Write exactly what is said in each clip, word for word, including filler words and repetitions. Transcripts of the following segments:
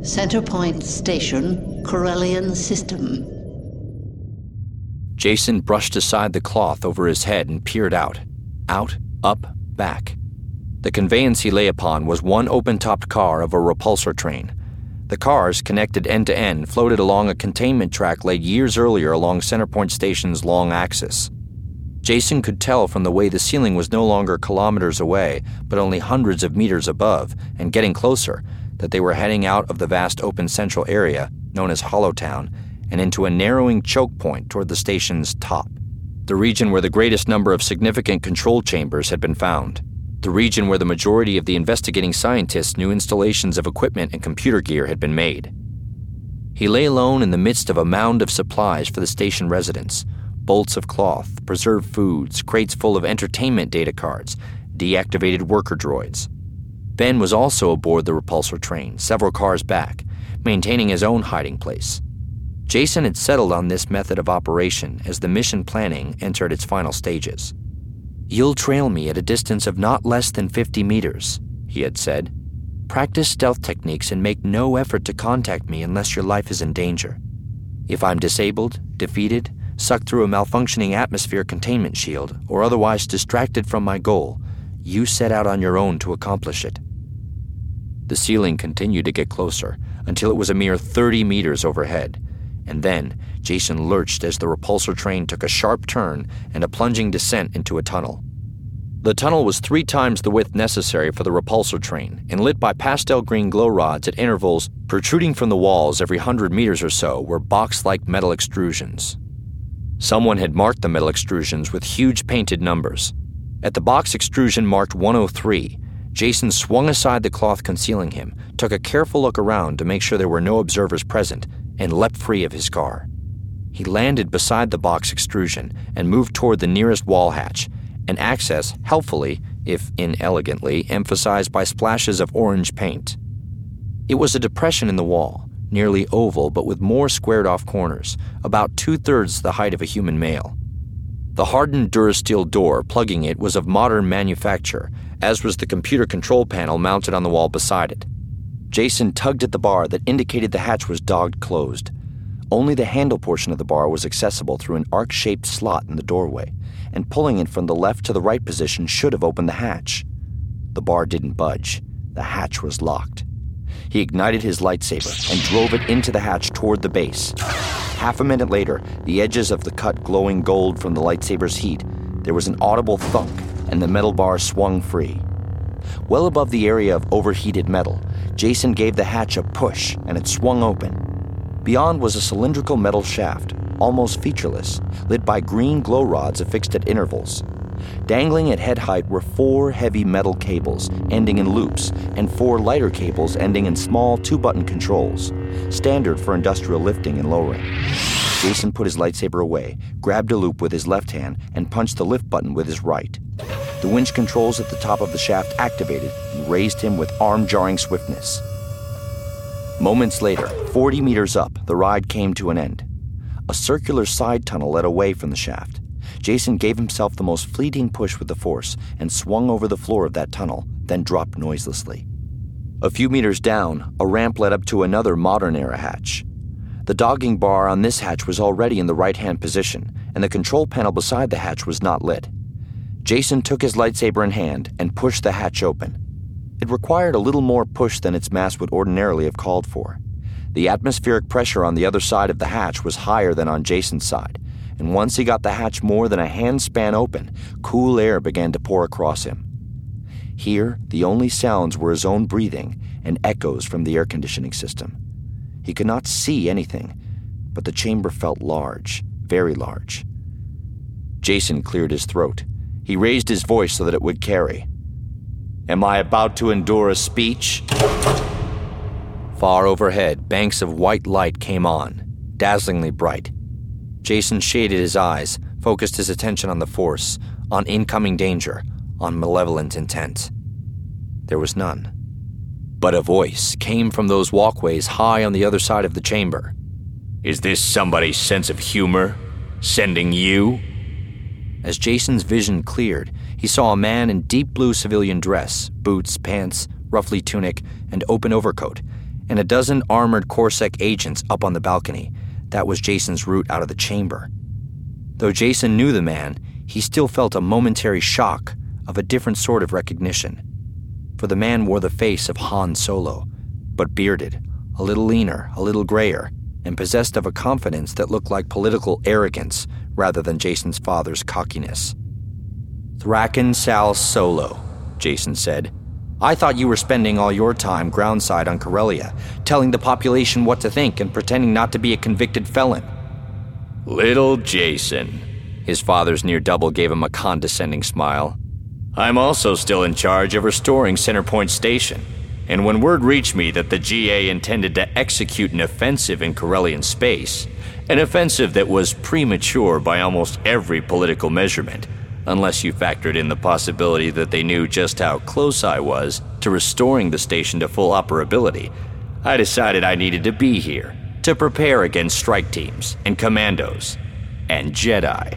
Centerpoint Station, Corellian System. Jason brushed aside the cloth over his head and peered out. Out, up, back. The conveyance he lay upon was one open-topped car of a repulsor train. The cars, connected end-to-end, floated along a containment track laid years earlier along Centerpoint Station's long axis. Jason could tell from the way the ceiling was no longer kilometers away, but only hundreds of meters above, and getting closer, that they were heading out of the vast open central area, known as Hollowtown, and into a narrowing choke point toward the station's top, the region where the greatest number of significant control chambers had been found, the region where the majority of the investigating scientists' new installations of equipment and computer gear had been made. He lay alone in the midst of a mound of supplies for the station residents, bolts of cloth, preserved foods, crates full of entertainment data cards, deactivated worker droids. Ben was also aboard the repulsor train, several cars back, maintaining his own hiding place. Jason had settled on this method of operation as the mission planning entered its final stages. "You'll trail me at a distance of not less than fifty meters," he had said. "Practice stealth techniques and make no effort to contact me unless your life is in danger. If I'm disabled, defeated, sucked through a malfunctioning atmosphere containment shield, or otherwise distracted from my goal, you set out on your own to accomplish it." The ceiling continued to get closer until it was a mere thirty meters overhead. And then, Jason lurched as the repulsor train took a sharp turn and a plunging descent into a tunnel. The tunnel was three times the width necessary for the repulsor train and lit by pastel green glow rods at intervals. Protruding from the walls every hundred meters or so were box-like metal extrusions. Someone had marked the metal extrusions with huge painted numbers. At the box extrusion marked one oh three, Jason swung aside the cloth concealing him, took a careful look around to make sure there were no observers present, and leapt free of his car. He landed beside the box extrusion and moved toward the nearest wall hatch, an access helpfully, if inelegantly, emphasized by splashes of orange paint. It was a depression in the wall, nearly oval but with more squared-off corners, about two-thirds the height of a human male. The hardened Durasteel door plugging it was of modern manufacture, as was the computer control panel mounted on the wall beside it. Jason tugged at the bar that indicated the hatch was dogged closed. Only the handle portion of the bar was accessible through an arc-shaped slot in the doorway, and pulling it from the left to the right position should have opened the hatch. The bar didn't budge. The hatch was locked. He ignited his lightsaber and drove it into the hatch toward the base. Half a minute later, the edges of the cut glowing gold from the lightsaber's heat, there was an audible thunk, and the metal bar swung free. Well above the area of overheated metal, Jason gave the hatch a push, and it swung open. Beyond was a cylindrical metal shaft, almost featureless, lit by green glow rods affixed at intervals. Dangling at head height were four heavy metal cables, ending in loops, and four lighter cables ending in small two-button controls, standard for industrial lifting and lowering. Jason put his lightsaber away, grabbed a loop with his left hand, and punched the lift button with his right. The winch controls at the top of the shaft activated and raised him with arm-jarring swiftness. Moments later, forty meters up, the ride came to an end. A circular side tunnel led away from the shaft. Jason gave himself the most fleeting push with the force and swung over the floor of that tunnel, then dropped noiselessly. A few meters down, a ramp led up to another modern-era hatch. The dogging bar on this hatch was already in the right-hand position, and the control panel beside the hatch was not lit. Jason took his lightsaber in hand and pushed the hatch open. It required a little more push than its mass would ordinarily have called for. The atmospheric pressure on the other side of the hatch was higher than on Jason's side, and once he got the hatch more than a handspan open, cool air began to pour across him. Here, the only sounds were his own breathing and echoes from the air conditioning system. He could not see anything, but the chamber felt large, very large. Jason cleared his throat. He raised his voice so that it would carry. "Am I about to endure a speech?" Far overhead, banks of white light came on, dazzlingly bright. Jason shaded his eyes, focused his attention on the Force, on incoming danger, on malevolent intent. There was none. But a voice came from those walkways high on the other side of the chamber. "Is this somebody's sense of humor? Sending you?" As Jason's vision cleared, he saw a man in deep blue civilian dress, boots, pants, ruffly tunic, and open overcoat, and a dozen armored CorSec agents up on the balcony. That was Jason's route out of the chamber. Though Jason knew the man, he still felt a momentary shock of a different sort of recognition. For the man wore the face of Han Solo, but bearded, a little leaner, a little grayer, and possessed of a confidence that looked like political arrogance rather than Jason's father's cockiness. "Thrackan Sal Solo," Jason said. "I thought you were spending all your time groundside on Corellia, telling the population what to think and pretending not to be a convicted felon." "Little Jason," his father's near double gave him a condescending smile. "I'm also still in charge of restoring Centerpoint Station, and when word reached me that the G A intended to execute an offensive in Corellian space, an offensive that was premature by almost every political measurement, unless you factored in the possibility that they knew just how close I was to restoring the station to full operability, I decided I needed to be here to prepare against strike teams and commandos and Jedi."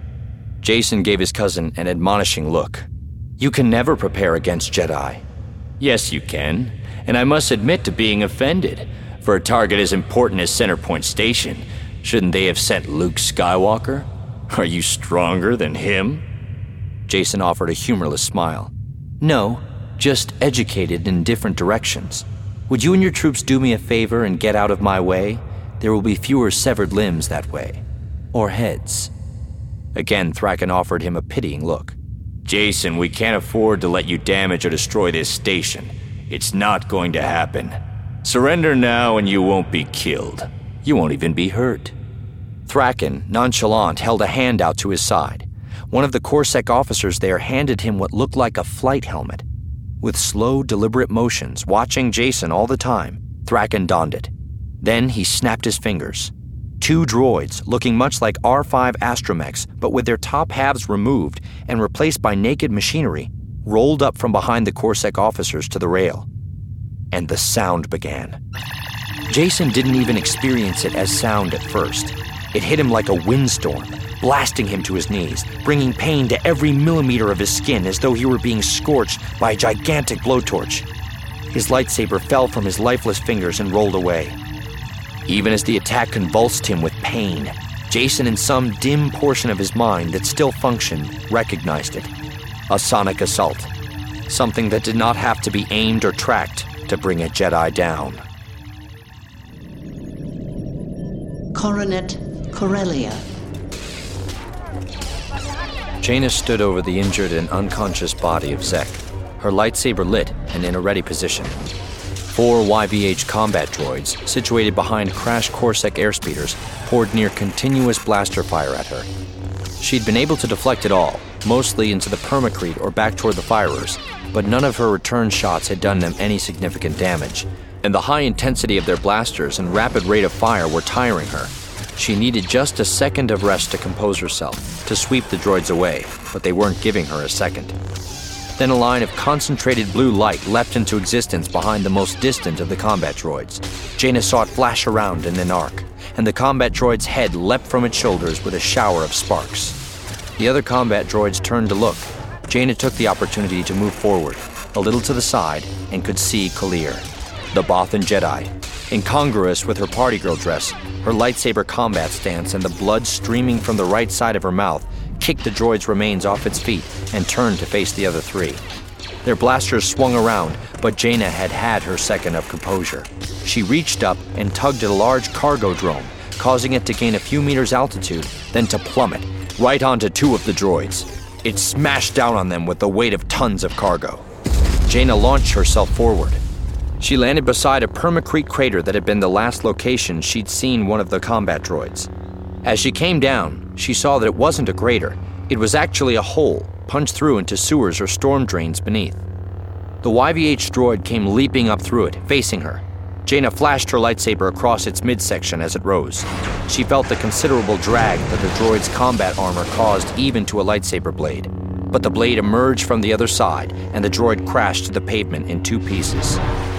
Jason gave his cousin an admonishing look. "You can never prepare against Jedi." "Yes, you can, and I must admit to being offended. For a target as important as Centerpoint Station, shouldn't they have sent Luke Skywalker? Are you stronger than him?" Jason offered a humorless smile. "No, just educated in different directions. Would you and your troops do me a favor and get out of my way? There will be fewer severed limbs that way. Or heads." Again, Thrackan offered him a pitying look. "Jason, we can't afford to let you damage or destroy this station. It's not going to happen. Surrender now and you won't be killed. You won't even be hurt." Thrackan, nonchalant, held a hand out to his side. One of the CorSec officers there handed him what looked like a flight helmet. With slow, deliberate motions, watching Jason all the time, Thrackan donned it. Then he snapped his fingers. Two droids, looking much like R five astromechs, but with their top halves removed and replaced by naked machinery, rolled up from behind the CorSec officers to the rail. And the sound began. Jason didn't even experience it as sound at first. It hit him like a windstorm, blasting him to his knees, bringing pain to every millimeter of his skin as though he were being scorched by a gigantic blowtorch. His lightsaber fell from his lifeless fingers and rolled away. Even as the attack convulsed him with pain, Jason, in some dim portion of his mind that still functioned, recognized it. A sonic assault. Something that did not have to be aimed or tracked to bring a Jedi down. Coronet Corellia. Jaina stood over the injured and unconscious body of Zek, her lightsaber lit and in a ready position. Four Y V H combat droids, situated behind crashed CorSec airspeeders, poured near continuous blaster fire at her. She'd been able to deflect it all, mostly into the permacrete or back toward the firers, but none of her return shots had done them any significant damage, and the high intensity of their blasters and rapid rate of fire were tiring her. She needed just a second of rest to compose herself, to sweep the droids away, but they weren't giving her a second. Then a line of concentrated blue light leapt into existence behind the most distant of the combat droids. Jaina saw it flash around in an arc, and the combat droid's head leapt from its shoulders with a shower of sparks. The other combat droids turned to look. Jaina took the opportunity to move forward, a little to the side, and could see Kalir, the Bothan Jedi. Incongruous with her party girl dress, her lightsaber combat stance and the blood streaming from the right side of her mouth kicked the droid's remains off its feet and turned to face the other three. Their blasters swung around, but Jaina had had her second of composure. She reached up and tugged at a large cargo drone, causing it to gain a few meters altitude, then to plummet right onto two of the droids. It smashed down on them with the weight of tons of cargo. Jaina launched herself forward. She landed beside a permacrete crater that had been the last location she'd seen one of the combat droids. As she came down, she saw that it wasn't a crater. It was actually a hole, punched through into sewers or storm drains beneath. The Y V H droid came leaping up through it, facing her. Jaina flashed her lightsaber across its midsection as it rose. She felt the considerable drag that the droid's combat armor caused even to a lightsaber blade. But the blade emerged from the other side, and the droid crashed to the pavement in two pieces.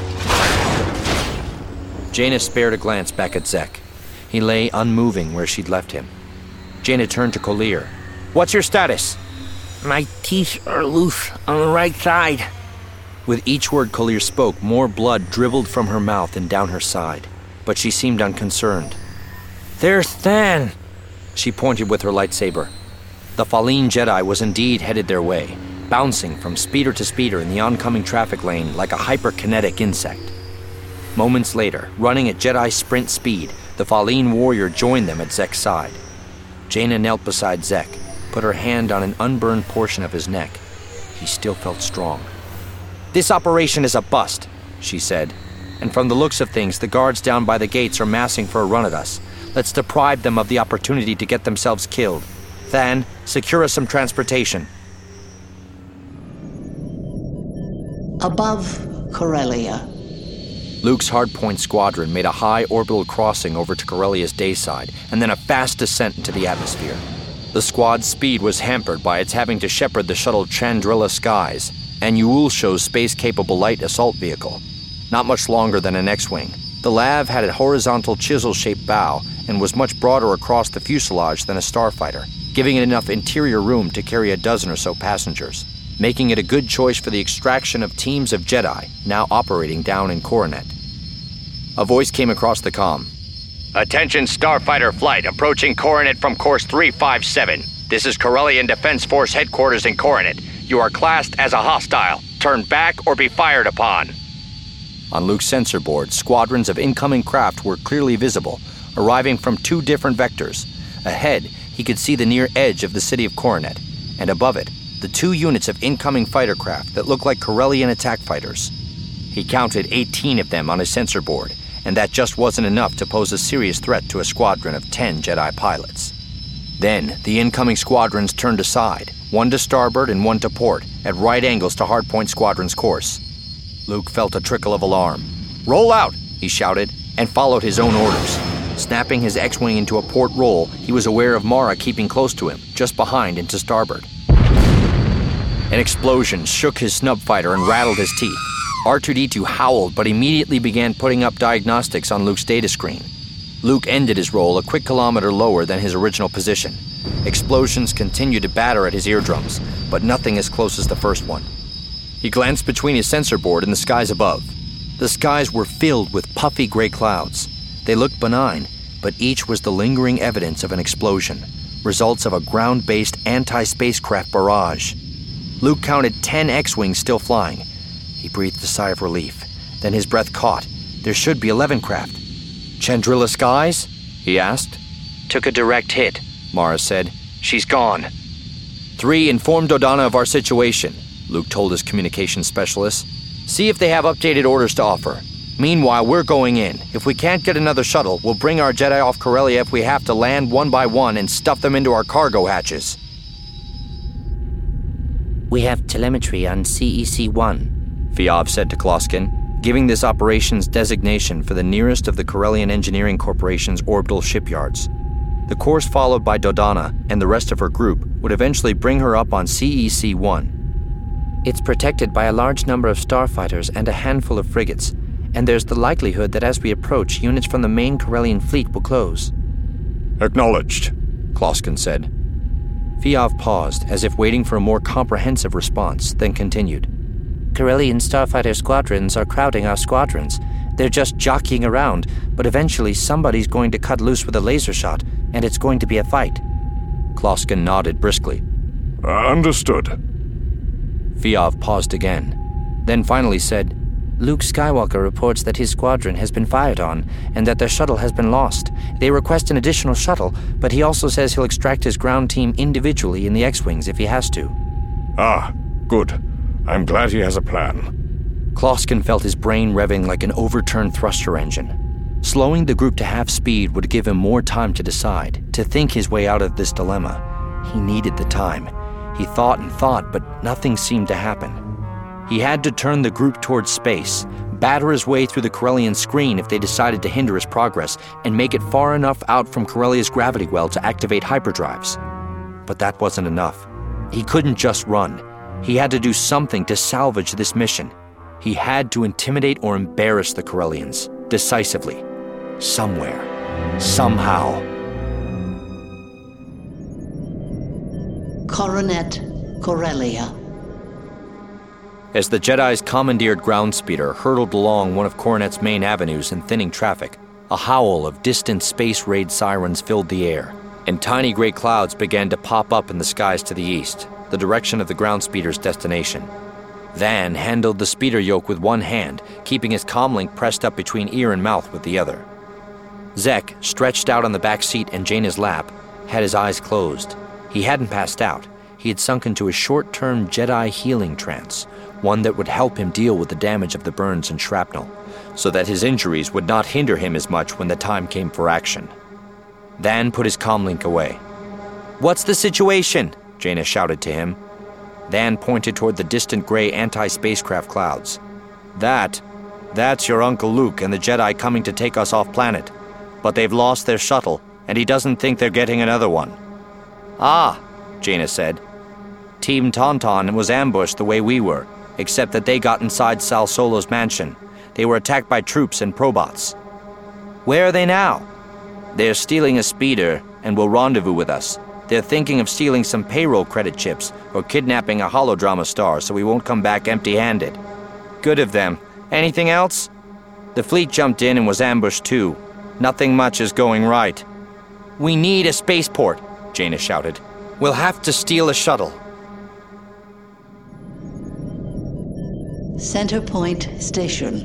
Jaina spared a glance back at Zek. He lay unmoving where she'd left him. Jaina turned to Kalir. "What's your status?" My teeth are loose on the right side. With each word Collier spoke, more blood dribbled from her mouth and down her side, but she seemed unconcerned. "There's Than!" She pointed with her lightsaber. The Faline Jedi was indeed headed their way, bouncing from speeder to speeder in the oncoming traffic lane like a hyperkinetic insect. Moments later, running at Jedi sprint speed, the Faline warrior joined them at Zek's side. Jaina knelt beside Zek, put her hand on an unburned portion of his neck. He still felt strong. "This operation is a bust," she said, "and from the looks of things, the guards down by the gates are massing for a run at us. Let's deprive them of the opportunity to get themselves killed. Than, secure us some transportation." Above Corellia. Luke's hardpoint squadron made a high orbital crossing over to Corellia's day side, and then a fast descent into the atmosphere. The squad's speed was hampered by its having to shepherd the shuttle Chandrilla Skies, and Yuulsho's space-capable light assault vehicle. Not much longer than an X-wing, the Lav had a horizontal chisel-shaped bow and was much broader across the fuselage than a starfighter, giving it enough interior room to carry a dozen or so passengers, making it a good choice for the extraction of teams of Jedi now operating down in Coronet. A voice came across the comm. "Attention Starfighter flight approaching Coronet from course three five seven. This is Corellian Defense Force headquarters in Coronet. You are classed as a hostile. Turn back or be fired upon." On Luke's sensor board, squadrons of incoming craft were clearly visible, arriving from two different vectors. Ahead, he could see the near edge of the city of Coronet, and above it, the two units of incoming fighter craft that looked like Corellian attack fighters. He counted eighteen of them on his sensor board, and that just wasn't enough to pose a serious threat to a squadron of ten Jedi pilots. Then, the incoming squadrons turned aside, one to starboard and one to port, at right angles to Hardpoint Squadron's course. Luke felt a trickle of alarm. "Roll out!" he shouted, and followed his own orders. Snapping his X-wing into a port roll, he was aware of Mara keeping close to him, just behind and to starboard. An explosion shook his snub fighter and rattled his teeth. R two D two howled, but immediately began putting up diagnostics on Luke's data screen. Luke ended his roll a quick kilometer lower than his original position. Explosions continued to batter at his eardrums, but nothing as close as the first one. He glanced between his sensor board and the skies above. The skies were filled with puffy gray clouds. They looked benign, but each was the lingering evidence of an explosion, results of a ground-based anti-spacecraft barrage. Luke counted ten X-wings still flying. He breathed a sigh of relief. Then his breath caught. There should be eleven craft. "Chandrilla Skies?" he asked. "Took a direct hit," Mara said. "She's gone." "Three, inform Dodonna of our situation," Luke told his communications specialist. "See if they have updated orders to offer. Meanwhile, we're going in. If we can't get another shuttle, we'll bring our Jedi off Corellia if we have to land one by one and stuff them into our cargo hatches." "We have telemetry on C E C one, Fiav said to Kloskin, giving this operation's designation for the nearest of the Corellian Engineering Corporation's orbital shipyards. The course followed by Dodonna and the rest of her group would eventually bring her up on C E C one. "It's protected by a large number of starfighters and a handful of frigates, and there's the likelihood that as we approach, units from the main Corellian fleet will close." "Acknowledged," Kloskin said. Fiav paused, as if waiting for a more comprehensive response, then continued. "Corellian starfighter squadrons are crowding our squadrons. They're just jockeying around, but eventually somebody's going to cut loose with a laser shot, and it's going to be a fight." Kloskin nodded briskly. Uh, understood. Fiav paused again, then finally said, "Luke Skywalker reports that his squadron has been fired on, and that their shuttle has been lost. They request an additional shuttle, but he also says he'll extract his ground team individually in the X-wings if he has to." Ah, good. I'm glad he has a plan. Kloskin felt his brain revving like an overturned thruster engine. Slowing the group to half speed would give him more time to decide, to think his way out of this dilemma. He needed the time. He thought and thought, but nothing seemed to happen. He had to turn the group towards space, batter his way through the Corellian screen if they decided to hinder his progress, and make it far enough out from Corellia's gravity well to activate hyperdrives. But that wasn't enough. He couldn't just run. He had to do something to salvage this mission. He had to intimidate or embarrass the Corellians, decisively. Somewhere. Somehow. Coronet Corellia. As the Jedi's commandeered ground speeder hurtled along one of Coronet's main avenues in thinning traffic, a howl of distant space raid sirens filled the air, and tiny gray clouds began to pop up in the skies to the east, the direction of the ground speeder's destination. Van handled the speeder yoke with one hand, keeping his comlink pressed up between ear and mouth with the other. Zek, stretched out on the back seat in Jaina's lap, had his eyes closed. He hadn't passed out. He had sunk into a short-term Jedi healing trance, one that would help him deal with the damage of the burns and shrapnel, so that his injuries would not hinder him as much when the time came for action. Van put his comlink away. "What's the situation?" Jaina shouted to him. Van pointed toward the distant gray anti-spacecraft clouds. That, that's your Uncle Luke and the Jedi coming to take us off planet. But they've lost their shuttle, and he doesn't think they're getting another one. "Ah," Jaina said. "Team Tauntaun was ambushed the way we were, except that they got inside Sal Solo's mansion. They were attacked by troops and probots." "Where are they now?" "They're stealing a speeder and will rendezvous with us. They're thinking of stealing some payroll credit chips or kidnapping a holodrama star so we won't come back empty-handed." "Good of them. Anything else?" "The fleet jumped in and was ambushed too. Nothing much is going right." "We need a spaceport," Jaina shouted. "We'll have to steal a shuttle." Center Point Station.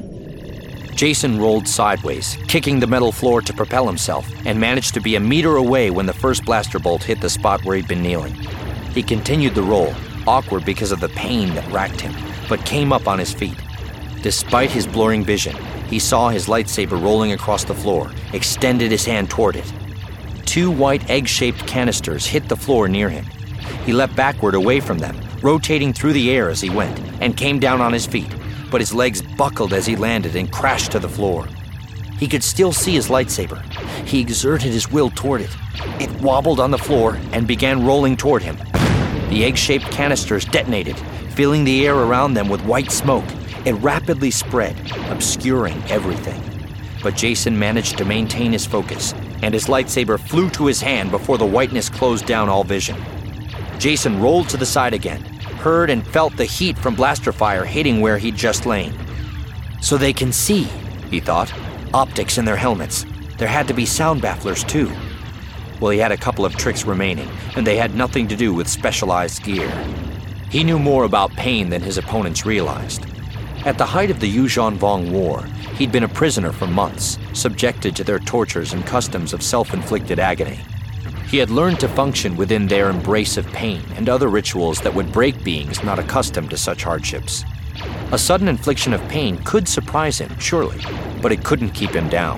Jacen rolled sideways, kicking the metal floor to propel himself, and managed to be a meter away when the first blaster bolt hit the spot where he'd been kneeling. He continued the roll, awkward because of the pain that racked him, but came up on his feet. Despite his blurring vision, he saw his lightsaber rolling across the floor, extended his hand toward it. Two white egg-shaped canisters hit the floor near him. He leapt backward away from them, rotating through the air as he went, and came down on his feet, but his legs buckled as he landed and crashed to the floor. He could still see his lightsaber. He exerted his will toward it. It wobbled on the floor and began rolling toward him. The egg-shaped canisters detonated, filling the air around them with white smoke. It rapidly spread, obscuring everything. But Jacen managed to maintain his focus, and his lightsaber flew to his hand before the whiteness closed down all vision. Jacen rolled to the side again, heard and felt the heat from blaster fire hitting where he'd just lain. "So they can see," he thought. "Optics in their helmets. There had to be sound bafflers, too." Well, he had a couple of tricks remaining, and they had nothing to do with specialized gear. He knew more about pain than his opponents realized. At the height of the Yuuzhan Vong War, he'd been a prisoner for months, subjected to their tortures and customs of self-inflicted agony. He had learned to function within their embrace of pain and other rituals that would break beings not accustomed to such hardships. A sudden infliction of pain could surprise him, surely, but it couldn't keep him down.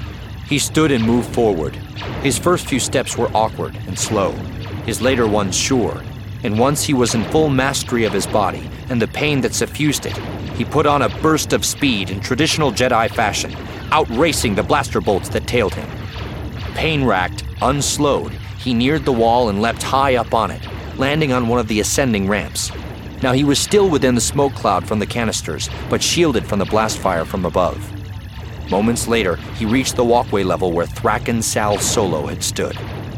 He stood and moved forward. His first few steps were awkward and slow, his later ones sure, and once he was in full mastery of his body and the pain that suffused it, he put on a burst of speed in traditional Jedi fashion, outracing the blaster bolts that tailed him. Pain-racked, unslowed, he neared the wall and leapt high up on it, landing on one of the ascending ramps. Now he was still within the smoke cloud from the canisters, but shielded from the blast fire from above. Moments later, he reached the walkway level where Thrackan Sal Solo had stood.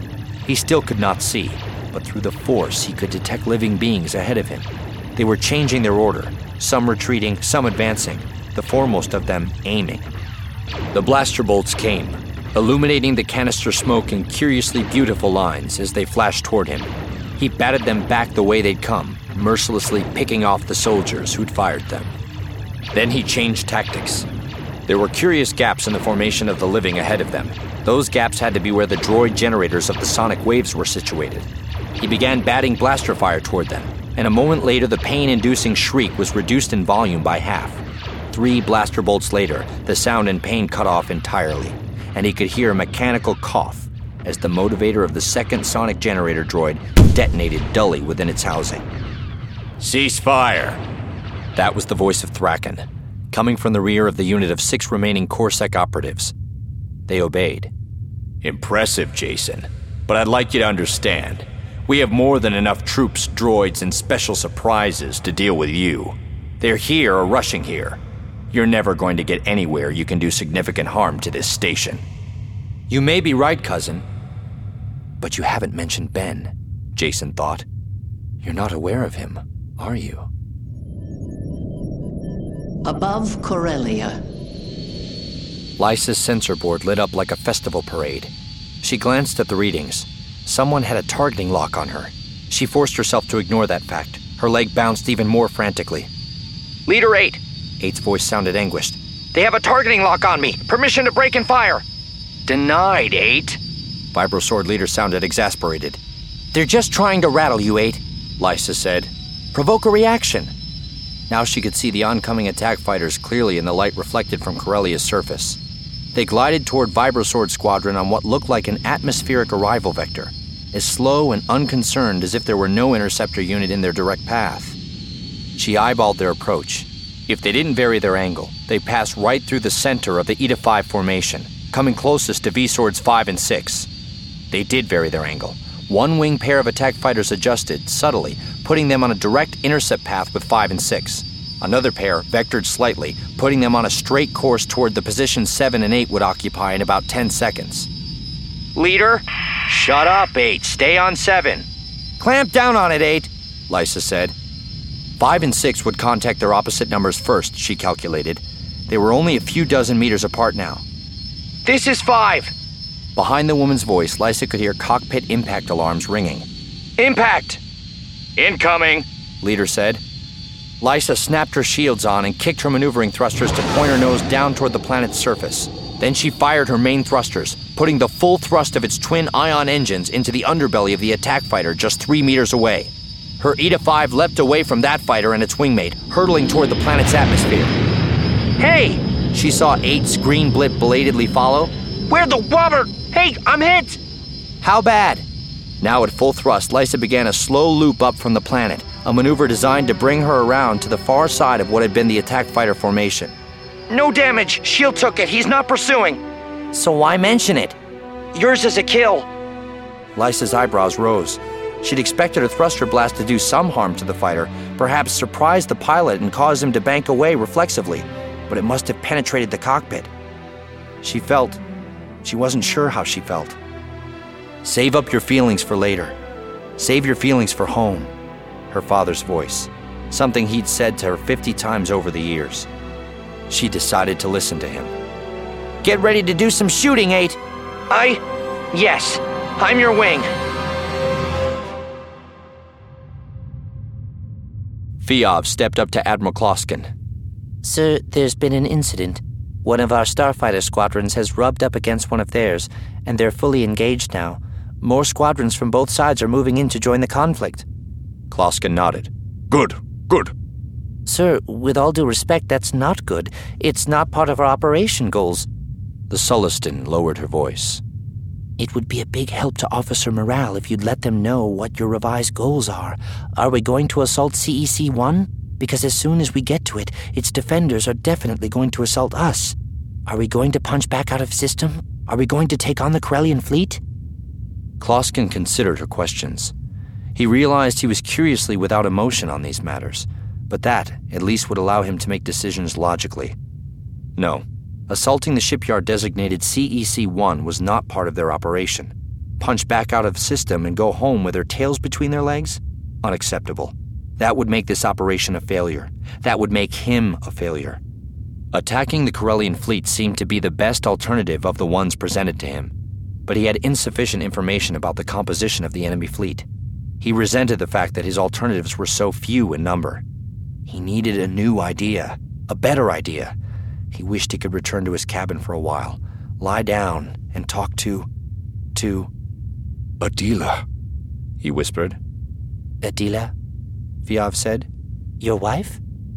He still could not see, but through the Force he could detect living beings ahead of him. They were changing their order, some retreating, some advancing, the foremost of them aiming. The blaster bolts came, illuminating the canister smoke in curiously beautiful lines as they flashed toward him. He batted them back the way they'd come, mercilessly picking off the soldiers who'd fired them. Then he changed tactics. There were curious gaps in the formation of the living ahead of them. Those gaps had to be where the droid generators of the sonic waves were situated. He began batting blaster fire toward them, and a moment later the pain-inducing shriek was reduced in volume by half. Three blaster bolts later, the sound and pain cut off entirely, and he could hear a mechanical cough as the motivator of the second sonic generator droid detonated dully within its housing. "Cease fire!" That was the voice of Thrackan, coming from the rear of the unit of six remaining CorSec operatives. They obeyed. "Impressive, Jacen. But I'd like you to understand, we have more than enough troops, droids, and special surprises to deal with you. They're here or rushing here. You're never going to get anywhere you can do significant harm to this station." "You may be right, cousin. But you haven't mentioned Ben," Jacen thought. "You're not aware of him, are you?" Above Corellia. Lysa's sensor board lit up like a festival parade. She glanced at the readings. Someone had a targeting lock on her. She forced herself to ignore that fact. Her leg bounced even more frantically. Leader eight. eight's voice sounded anguished. They have a targeting lock on me. Permission to break and fire. Denied, eight. Vibrosword Leader sounded exasperated. They're just trying to rattle you, eight. Lysa said. Provoke a reaction. Now she could see the oncoming attack fighters clearly in the light reflected from Corellia's surface. They glided toward Vibrosword Squadron on what looked like an atmospheric arrival vector, as slow and unconcerned as if there were no interceptor unit in their direct path. She eyeballed their approach. If they didn't vary their angle, they passed right through the center of the Eta five formation, coming closest to V-Swords five and six. They did vary their angle. One wing pair of attack fighters adjusted, subtly, putting them on a direct intercept path with five and six. Another pair vectored slightly, putting them on a straight course toward the position seven and eight would occupy in about ten seconds. Leader, shut up, eight. Stay on seven. Clamp down on it, eight, Lysa said. Five and six would contact their opposite numbers first, she calculated. They were only a few dozen meters apart now. This is five. Behind the woman's voice, Lysa could hear cockpit impact alarms ringing. Impact! Incoming, Leader said. Lysa snapped her shields on and kicked her maneuvering thrusters to point her nose down toward the planet's surface. Then she fired her main thrusters, putting the full thrust of its twin ion engines into the underbelly of the attack fighter just three meters away. Her Eta five leapt away from that fighter and its wingmate, hurtling toward the planet's atmosphere. Hey! She saw eight's green blip belatedly follow. Where the wobber? Hey, I'm hit! How bad? Now at full thrust, Lysa began a slow loop up from the planet, a maneuver designed to bring her around to the far side of what had been the attack fighter formation. No damage. Shield took it. He's not pursuing. So why mention it? Yours is a kill. Lysa's eyebrows rose. She'd expected a thruster blast to do some harm to the fighter, perhaps surprise the pilot and cause him to bank away reflexively, but it must have penetrated the cockpit. She felt... She wasn't sure how she felt. Save up your feelings for later. Save your feelings for home. Her father's voice. Something he'd said to her fifty times over the years. She decided to listen to him. Get ready to do some shooting, eight. I... Yes. I'm your wing. Fiov stepped up to Admiral Kloskin. Sir, there's been an incident. One of our starfighter squadrons has rubbed up against one of theirs, and they're fully engaged now. More squadrons from both sides are moving in to join the conflict. Kloskin nodded. Good, good. Sir, with all due respect, that's not good. It's not part of our operation goals. The Sullustan lowered her voice. It would be a big help to officer morale if you'd let them know what your revised goals are. Are we going to assault C E C one? Because as soon as we get to it, its defenders are definitely going to assault us. Are we going to punch back out of system? Are we going to take on the Corellian fleet? Kloskin considered her questions. He realized he was curiously without emotion on these matters, but that, at least, would allow him to make decisions logically. No, assaulting the shipyard designated C E C one was not part of their operation. Punch back out of system and go home with their tails between their legs? Unacceptable. That would make this operation a failure. That would make him a failure. Attacking the Corellian fleet seemed to be the best alternative of the ones presented to him, but he had insufficient information about the composition of the enemy fleet. He resented the fact that his alternatives were so few in number. He needed a new idea, a better idea. He wished he could return to his cabin for a while, lie down, and talk to... to... Adila, he whispered. Adila? Fiov said. Your wife?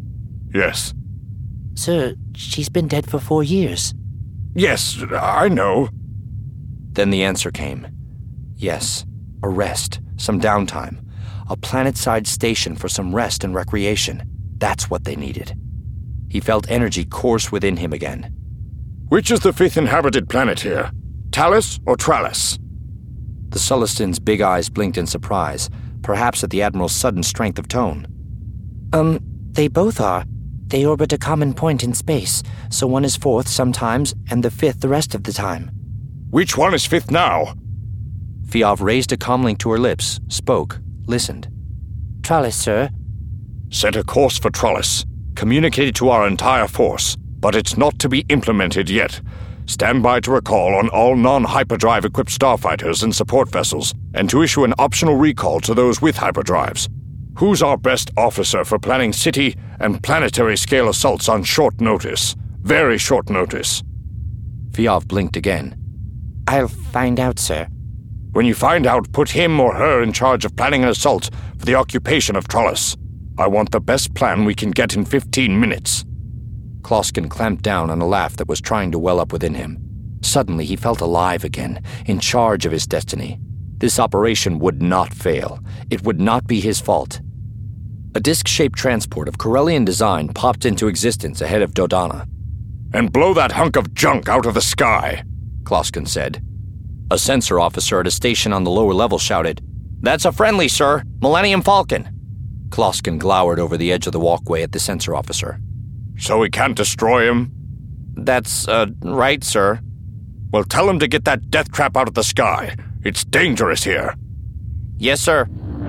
Yes. Sir, she's been dead for four years. Yes, I know. Then the answer came. Yes, a rest, some downtime. A planet-side station for some rest and recreation. That's what they needed. He felt energy course within him again. Which is the fifth inhabited planet here? Talus or Tralis? The Sullustan's big eyes blinked in surprise, perhaps at the Admiral's sudden strength of tone. Um, they both are. They orbit a common point in space, so one is fourth sometimes, and the fifth the rest of the time. Which one is fifth now? Fiov raised a comlink to her lips, spoke, listened. Tralis, sir. Set a course for Tralis. Communicated to our entire force, but it's not to be implemented yet. Stand by to recall on all non-hyperdrive-equipped starfighters and support vessels, and to issue an optional recall to those with hyperdrives. Who's our best officer for planning city and planetary-scale assaults on short notice? Very short notice. Fiov blinked again. I'll find out, sir. When you find out, put him or her in charge of planning an assault for the occupation of Trollis. I want the best plan we can get in fifteen minutes. Kloskin clamped down on a laugh that was trying to well up within him. Suddenly he felt alive again, in charge of his destiny. This operation would not fail. It would not be his fault. A disc-shaped transport of Corellian design popped into existence ahead of Dodonna. And blow that hunk of junk out of the sky, Kloskin said. A sensor officer at a station on the lower level shouted, "That's a friendly, sir. Millennium Falcon." Kloskin glowered over the edge of the walkway at the sensor officer. So we can't destroy him? That's, uh, right, sir. Well, tell him to get that death trap out of the sky. It's dangerous here. Yes, sir.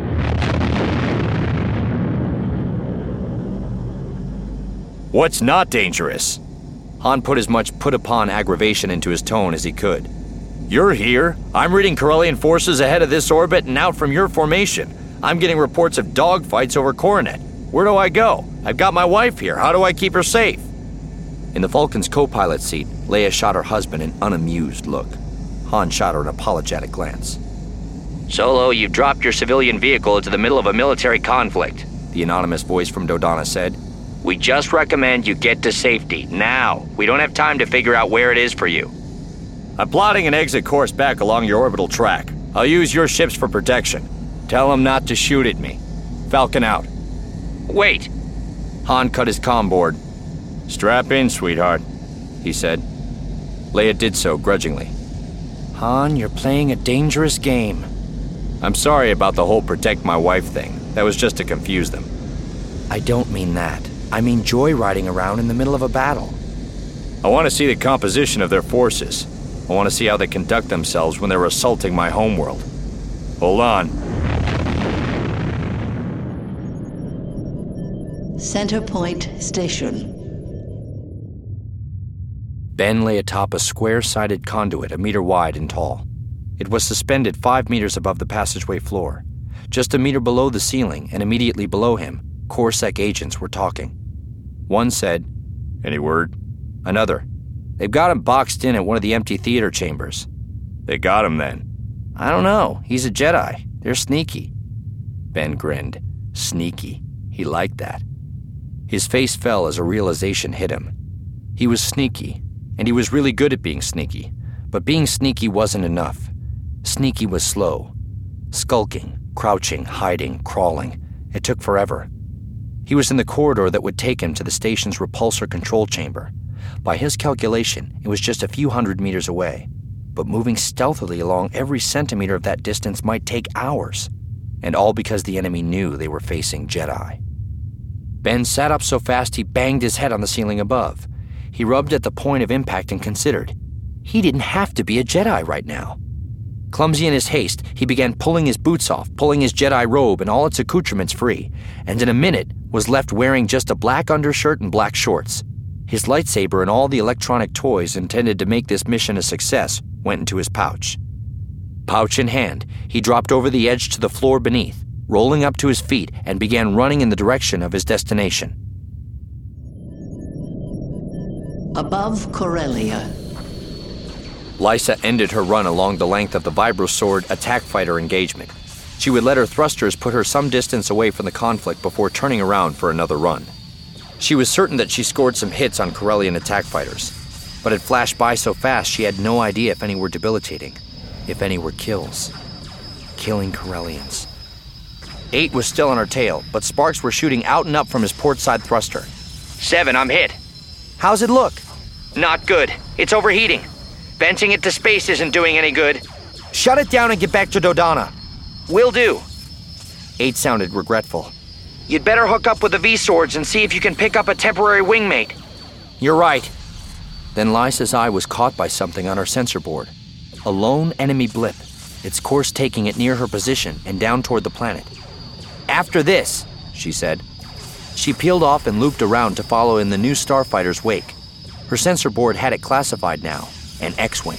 What's not dangerous? Han put as much put-upon aggravation into his tone as he could. You're here. I'm reading Corellian forces ahead of this orbit and out from your formation. I'm getting reports of dogfights over Coronet. Where do I go? I've got my wife here. How do I keep her safe? In the Vulcan's co-pilot seat, Leia shot her husband an unamused look. Han shot her an apologetic glance. Solo, you've dropped your civilian vehicle into the middle of a military conflict, the anonymous voice from Dodonna said. We just recommend you get to safety, now. We don't have time to figure out where it is for you. I'm plotting an exit course back along your orbital track. I'll use your ships for protection. Tell them not to shoot at me. Falcon out. Wait. Han cut his comm board. Strap in, sweetheart, he said. Leia did so grudgingly. Han, you're playing a dangerous game. I'm sorry about the whole protect my wife thing. That was just to confuse them. I don't mean that. I mean joyriding around in the middle of a battle. I want to see the composition of their forces. I want to see how they conduct themselves when they're assaulting my homeworld. Hold on. Center Point Station. Ben lay atop a square-sided conduit a meter wide and tall. It was suspended five meters above the passageway floor. Just a meter below the ceiling and immediately below him, CorSec agents were talking. One said, "Any word?" Another, "They've got him boxed in at one of the empty theater chambers." They got him then. "I don't know. He's a Jedi. They're sneaky." Ben grinned. Sneaky. He liked that. His face fell as a realization hit him. He was sneaky, and he was really good at being sneaky. But being sneaky wasn't enough. Sneaky was slow. Skulking, crouching, hiding, crawling. It took forever. He was in the corridor that would take him to the station's repulsor control chamber. By his calculation, it was just a few hundred meters away. But moving stealthily along every centimeter of that distance might take hours. And all because the enemy knew they were facing Jedi. Ben sat up so fast he banged his head on the ceiling above. He rubbed at the point of impact and considered. He didn't have to be a Jedi right now. Clumsy in his haste, he began pulling his boots off, pulling his Jedi robe and all its accoutrements free, and in a minute was left wearing just a black undershirt and black shorts. His lightsaber and all the electronic toys intended to make this mission a success went into his pouch. Pouch in hand, he dropped over the edge to the floor beneath, rolling up to his feet and began running in the direction of his destination. Above Corellia. Lysa ended her run along the length of the Vibrosword attack fighter engagement. She would let her thrusters put her some distance away from the conflict before turning around for another run. She was certain that she scored some hits on Corellian attack fighters, but it flashed by so fast she had no idea if any were debilitating, if any were kills. Killing Corellians. Eight was still on her tail, but sparks were shooting out and up from his port side thruster. Seven, I'm hit. How's it look? Not good. It's overheating. Venting it to space isn't doing any good. Shut it down and get back to Dodonna. Will do. Eight sounded regretful. You'd better hook up with the V-Swords and see if you can pick up a temporary wingmate. You're right. Then Lysa's eye was caught by something on her sensor board. A lone enemy blip, its course taking it near her position and down toward the planet. After this, she said. She peeled off and looped around to follow in the new starfighter's wake. Her sensor board had it classified now, an X-Wing.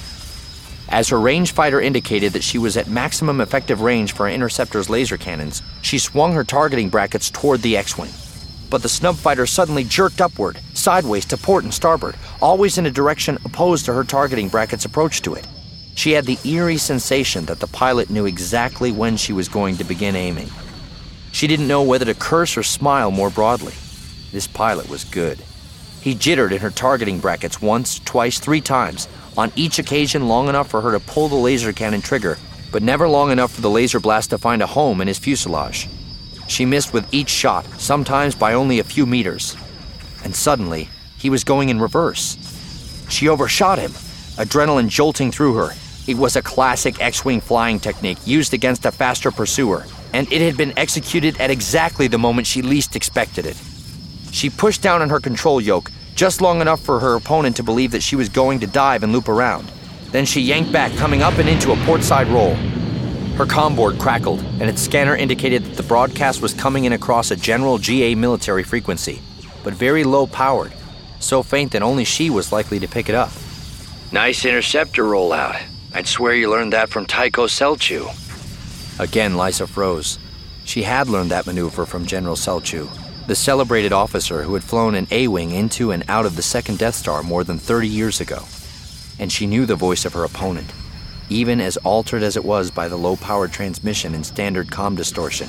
As her rangefinder indicated that she was at maximum effective range for Interceptor's laser cannons, she swung her targeting brackets toward the X-Wing. But the snub fighter suddenly jerked upward, sideways to port and starboard, always in a direction opposed to her targeting bracket's approach to it. She had the eerie sensation that the pilot knew exactly when she was going to begin aiming. She didn't know whether to curse or smile more broadly. This pilot was good. He jittered in her targeting brackets once, twice, three times, on each occasion long enough for her to pull the laser cannon trigger, but never long enough for the laser blast to find a home in his fuselage. She missed with each shot, sometimes by only a few meters. And suddenly, he was going in reverse. She overshot him, adrenaline jolting through her. It was a classic X-Wing flying technique used against a faster pursuer, and it had been executed at exactly the moment she least expected it. She pushed down on her control yoke, just long enough for her opponent to believe that she was going to dive and loop around. Then she yanked back, coming up and into a portside roll. Her comm board crackled, and its scanner indicated that the broadcast was coming in across a general G A military frequency, but very low-powered, so faint that only she was likely to pick it up. Nice interceptor rollout. I'd swear you learned that from Tycho Selchu. Again, Lysa froze. She had learned that maneuver from General Selchu, the celebrated officer who had flown an A-Wing into and out of the second Death Star more than thirty years ago. And she knew the voice of her opponent, even as altered as it was by the low-powered transmission and standard comm distortion.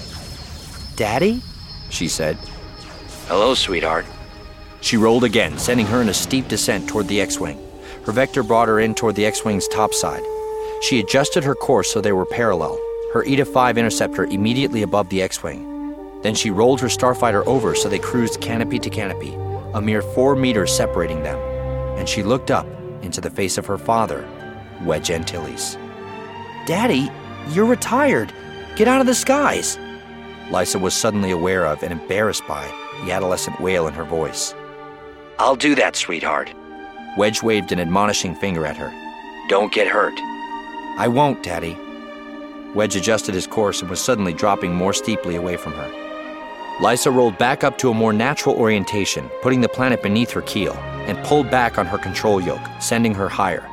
Daddy? She said. Hello, sweetheart. She rolled again, sending her in a steep descent toward the X-Wing. Her vector brought her in toward the X-Wing's top side. She adjusted her course so they were parallel, her E T A five interceptor immediately above the X-Wing. Then she rolled her starfighter over so they cruised canopy to canopy, a mere four meters separating them, and she looked up into the face of her father, Wedge Antilles. Daddy, you're retired. Get out of the skies. Lysa was suddenly aware of and embarrassed by the adolescent wail in her voice. I'll do that, sweetheart. Wedge waved an admonishing finger at her. Don't get hurt. I won't, Daddy. Wedge adjusted his course and was suddenly dropping more steeply away from her. Lysa rolled back up to a more natural orientation, putting the planet beneath her keel, and pulled back on her control yoke, sending her higher.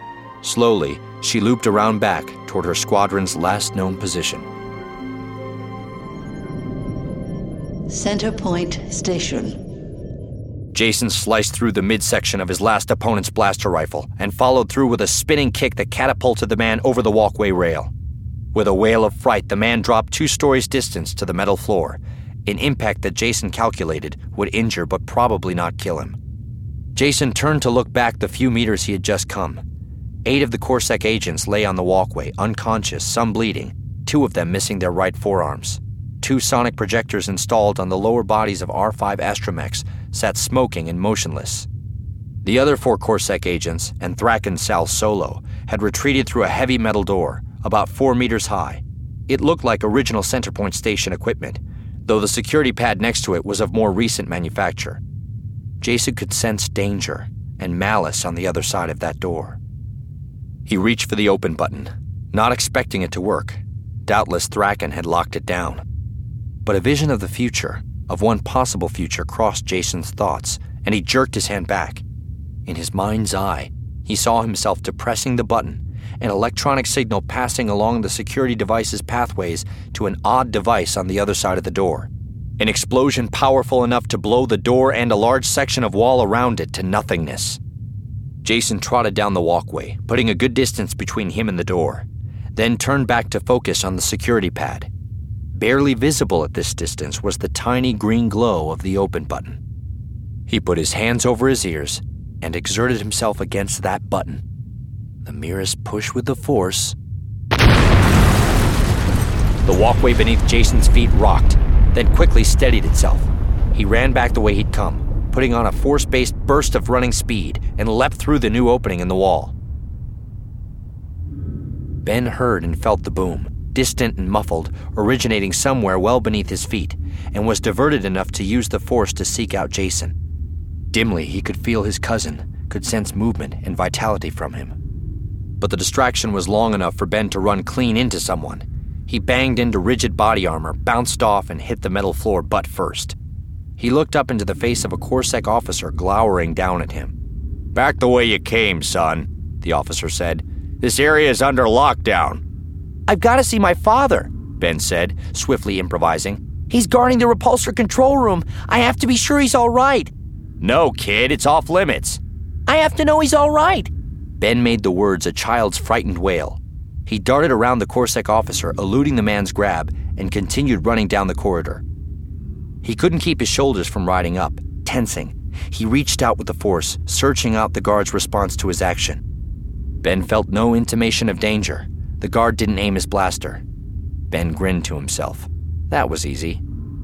Slowly, she looped around back toward her squadron's last known position. Center Point Station. Jason sliced through the midsection of his last opponent's blaster rifle and followed through with a spinning kick that catapulted the man over the walkway rail. With a wail of fright, the man dropped two stories distance to the metal floor, an impact that Jason calculated would injure but probably not kill him. Jason turned to look back the few meters he had just come. Eight of the Corsac agents lay on the walkway, unconscious, some bleeding, two of them missing their right forearms. Two sonic projectors installed on the lower bodies of R five astromechs sat smoking and motionless. The other four Corsac agents, and Thraken Sal Solo, had retreated through a heavy metal door, about four meters high. It looked like original Centerpoint Station equipment, though the security pad next to it was of more recent manufacture. Jason could sense danger and malice on the other side of that door. He reached for the open button, not expecting it to work. Doubtless Thraken had locked it down. But a vision of the future, of one possible future, crossed Jason's thoughts, and he jerked his hand back. In his mind's eye, he saw himself depressing the button, an electronic signal passing along the security device's pathways to an odd device on the other side of the door. An explosion powerful enough to blow the door and a large section of wall around it to nothingness. Jason trotted down the walkway, putting a good distance between him and the door, then turned back to focus on the security pad. Barely visible at this distance was the tiny green glow of the open button. He put his hands over his ears and exerted himself against that button. The merest push with the force. The walkway beneath Jason's feet rocked, then quickly steadied itself. He ran back the way he'd come, putting on a force-based burst of running speed, and leapt through the new opening in the wall. Ben heard and felt the boom, distant and muffled, originating somewhere well beneath his feet, and was diverted enough to use the force to seek out Jason. Dimly, he could feel his cousin, could sense movement and vitality from him. But the distraction was long enough for Ben to run clean into someone. He banged into rigid body armor, bounced off, and hit the metal floor butt first. He looked up into the face of a CorSec officer glowering down at him. "Back the way you came, son," the officer said. "This area is under lockdown." "I've got to see my father," Ben said, swiftly improvising. "He's guarding the repulsor control room. I have to be sure he's all right." "No, kid, it's off limits." "I have to know he's all right." Ben made the words a child's frightened wail. He darted around the CorSec officer, eluding the man's grab, and continued running down the corridor. He couldn't keep his shoulders from riding up, tensing. He reached out with the force, searching out the guard's response to his action. Ben felt no intimation of danger. The guard didn't aim his blaster. Ben grinned to himself. That was easy.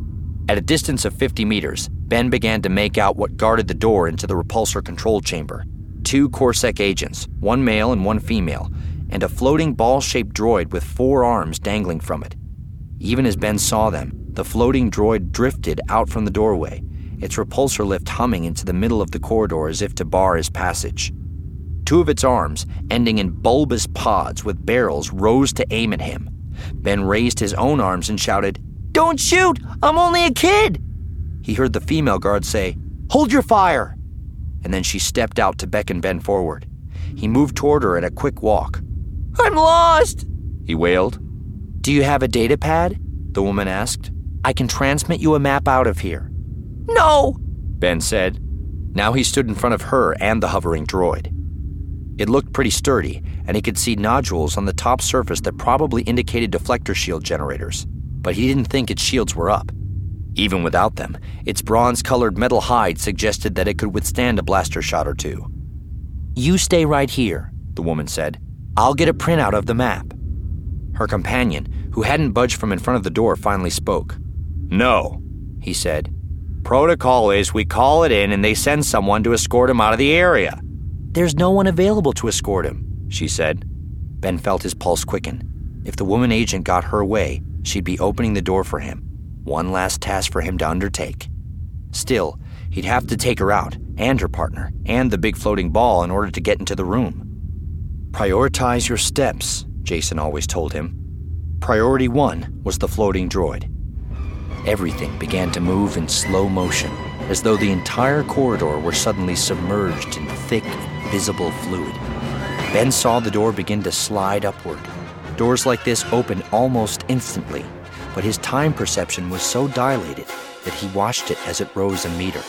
At a distance of fifty meters, Ben began to make out what guarded the door into the repulsor control chamber. Two CorSec agents, one male and one female, and a floating ball-shaped droid with four arms dangling from it. Even as Ben saw them, the floating droid drifted out from the doorway, its repulsor lift humming into the middle of the corridor as if to bar his passage. Two of its arms, ending in bulbous pods with barrels, rose to aim at him. Ben raised his own arms and shouted, "Don't shoot! I'm only a kid!" He heard the female guard say, "Hold your fire!" And then she stepped out to beckon Ben forward. He moved toward her at a quick walk. "I'm lost!" he wailed. "Do you have a data pad?" the woman asked. "I can transmit you a map out of here." "No," Ben said. Now he stood in front of her and the hovering droid. It looked pretty sturdy, and he could see nodules on the top surface that probably indicated deflector shield generators, but he didn't think its shields were up. Even without them, its bronze-colored metal hide suggested that it could withstand a blaster shot or two. "You stay right here," the woman said. "I'll get a printout of the map." Her companion, who hadn't budged from in front of the door, finally spoke. "No," he said. "Protocol is we call it in and they send someone to escort him out of the area." "There's no one available to escort him," she said. Ben felt his pulse quicken. If the woman agent got her way, she'd be opening the door for him. One last task for him to undertake. Still, he'd have to take her out, and her partner, and the big floating ball in order to get into the room. Prioritize your steps, Jason always told him. Priority one was the floating droid. Everything began to move in slow motion, as though the entire corridor were suddenly submerged in thick, visible fluid. Ben saw the door begin to slide upward. Doors like this opened almost instantly, but his time perception was so dilated that he watched it as it rose a meter.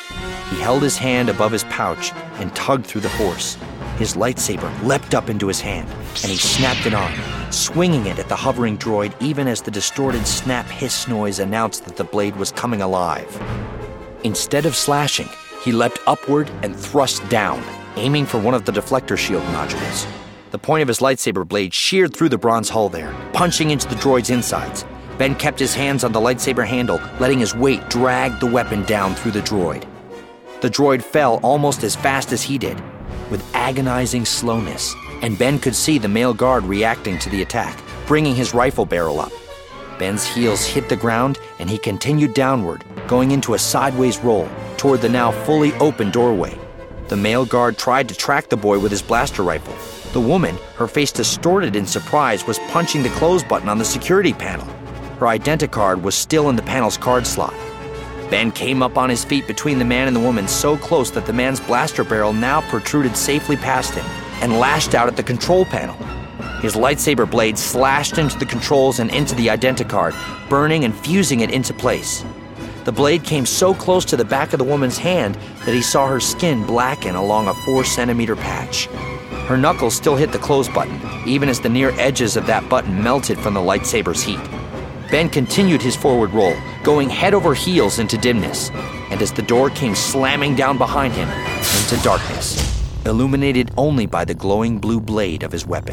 He held his hand above his pouch and tugged through the force. His lightsaber leapt up into his hand, and he snapped it on, swinging it at the hovering droid even as the distorted snap hiss noise announced that the blade was coming alive. Instead of slashing, he leapt upward and thrust down, aiming for one of the deflector shield nodules. The point of his lightsaber blade sheared through the bronze hull there, punching into the droid's insides. Ben kept his hands on the lightsaber handle, letting his weight drag the weapon down through the droid. The droid fell almost as fast as he did, with agonizing slowness, and Ben could see the male guard reacting to the attack, bringing his rifle barrel up. Ben's heels hit the ground, and he continued downward, going into a sideways roll toward the now fully open doorway. The male guard tried to track the boy with his blaster rifle. The woman, her face distorted in surprise, was punching the close button on the security panel. Her identicard was still in the panel's card slot. Ben came up on his feet between the man and the woman so close that the man's blaster barrel now protruded safely past him and lashed out at the control panel. His lightsaber blade slashed into the controls and into the identicard, burning and fusing it into place. The blade came so close to the back of the woman's hand that he saw her skin blacken along a four-centimeter patch. Her knuckles still hit the close button, even as the near edges of that button melted from the lightsaber's heat. Ben continued his forward roll, going head over heels into dimness, and as the door came slamming down behind him, into darkness, illuminated only by the glowing blue blade of his weapon.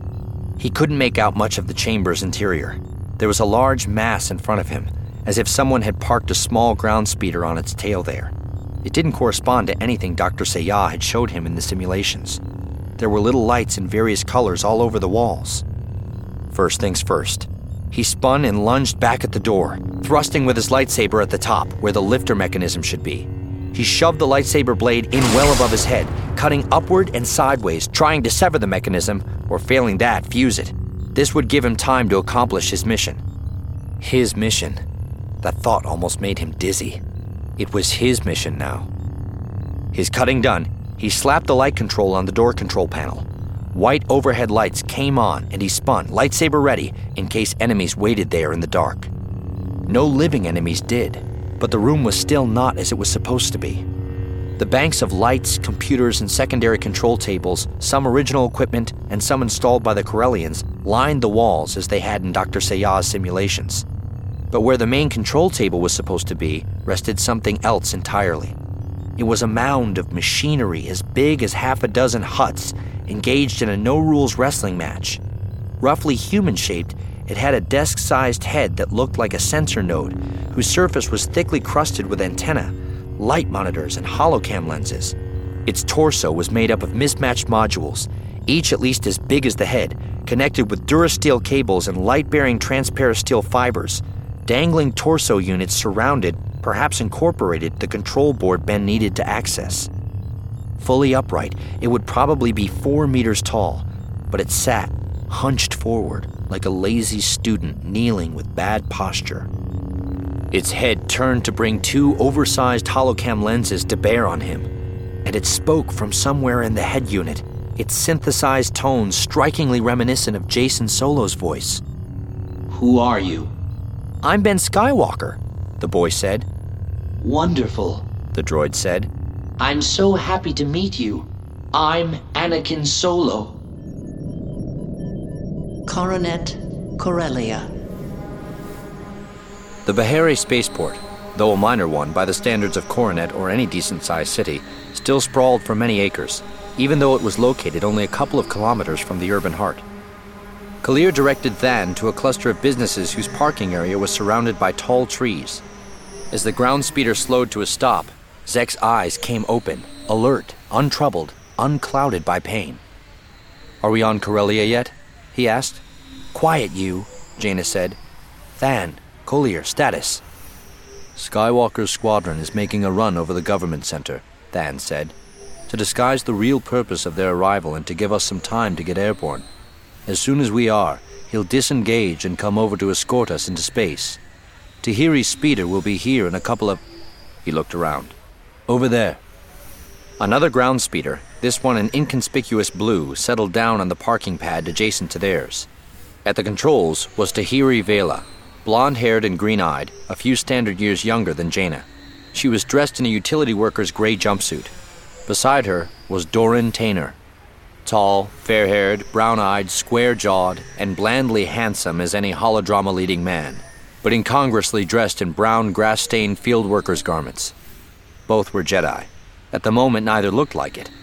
He couldn't make out much of the chamber's interior. There was a large mass in front of him, as if someone had parked a small ground speeder on its tail there. It didn't correspond to anything Doctor Sayah had showed him in the simulations. There were little lights in various colors all over the walls. First things first. He spun and lunged back at the door, thrusting with his lightsaber at the top, where the lifter mechanism should be. He shoved the lightsaber blade in well above his head, cutting upward and sideways, trying to sever the mechanism, or failing that, fuse it. This would give him time to accomplish his mission. His mission. That thought almost made him dizzy. It was his mission now. His cutting done, he slapped the light control on the door control panel. White overhead lights came on and he spun, lightsaber ready, in case enemies waited there in the dark. No living enemies did, but the room was still not as it was supposed to be. The banks of lights, computers, and secondary control tables, some original equipment and some installed by the Corellians, lined the walls as they had in Doctor Sayah's simulations. But where the main control table was supposed to be, rested something else entirely. It was a mound of machinery as big as half a dozen huts, engaged in a no-rules wrestling match. Roughly human-shaped, it had a desk-sized head that looked like a sensor node, whose surface was thickly crusted with antennae, light monitors, and holocam lenses. Its torso was made up of mismatched modules, each at least as big as the head, connected with Durasteel cables and light-bearing transparasteel fibers. Dangling torso units surrounded, perhaps incorporated, the control board Ben needed to access. Fully upright, it would probably be four meters tall, but it sat, hunched forward, like a lazy student kneeling with bad posture. Its head turned to bring two oversized holocam lenses to bear on him, and it spoke from somewhere in the head unit, its synthesized tones strikingly reminiscent of Jacen Solo's voice. "Who are you?" "I'm Ben Skywalker," the boy said. "Wonderful," the droid said. "I'm so happy to meet you. I'm Anakin Solo." Coronet Corellia. The Beharre spaceport, though a minor one by the standards of Coronet or any decent-sized city, still sprawled for many acres, even though it was located only a couple of kilometers from the urban heart. Kalir directed Than to a cluster of businesses whose parking area was surrounded by tall trees. As the ground speeder slowed to a stop, Zek's eyes came open, alert, untroubled, unclouded by pain. "Are we on Corellia yet?" he asked. "Quiet, you," Jaina said. "Than, Collier, status." "Skywalker's squadron is making a run over the government center," Than said, "to disguise the real purpose of their arrival and to give us some time to get airborne. As soon as we are, he'll disengage and come over to escort us into space. Tahiri's speeder will be here in a couple of..." He looked around. "Over there." Another ground speeder, this one an inconspicuous blue, settled down on the parking pad adjacent to theirs. At the controls was Tahiri Vela, blonde-haired and green-eyed, a few standard years younger than Jaina. She was dressed in a utility worker's gray jumpsuit. Beside her was Doran Tainer, tall, fair-haired, brown-eyed, square-jawed, and blandly handsome as any holodrama-leading man, but incongruously dressed in brown, grass-stained field workers' garments. Both were Jedi. At the moment, neither looked like it.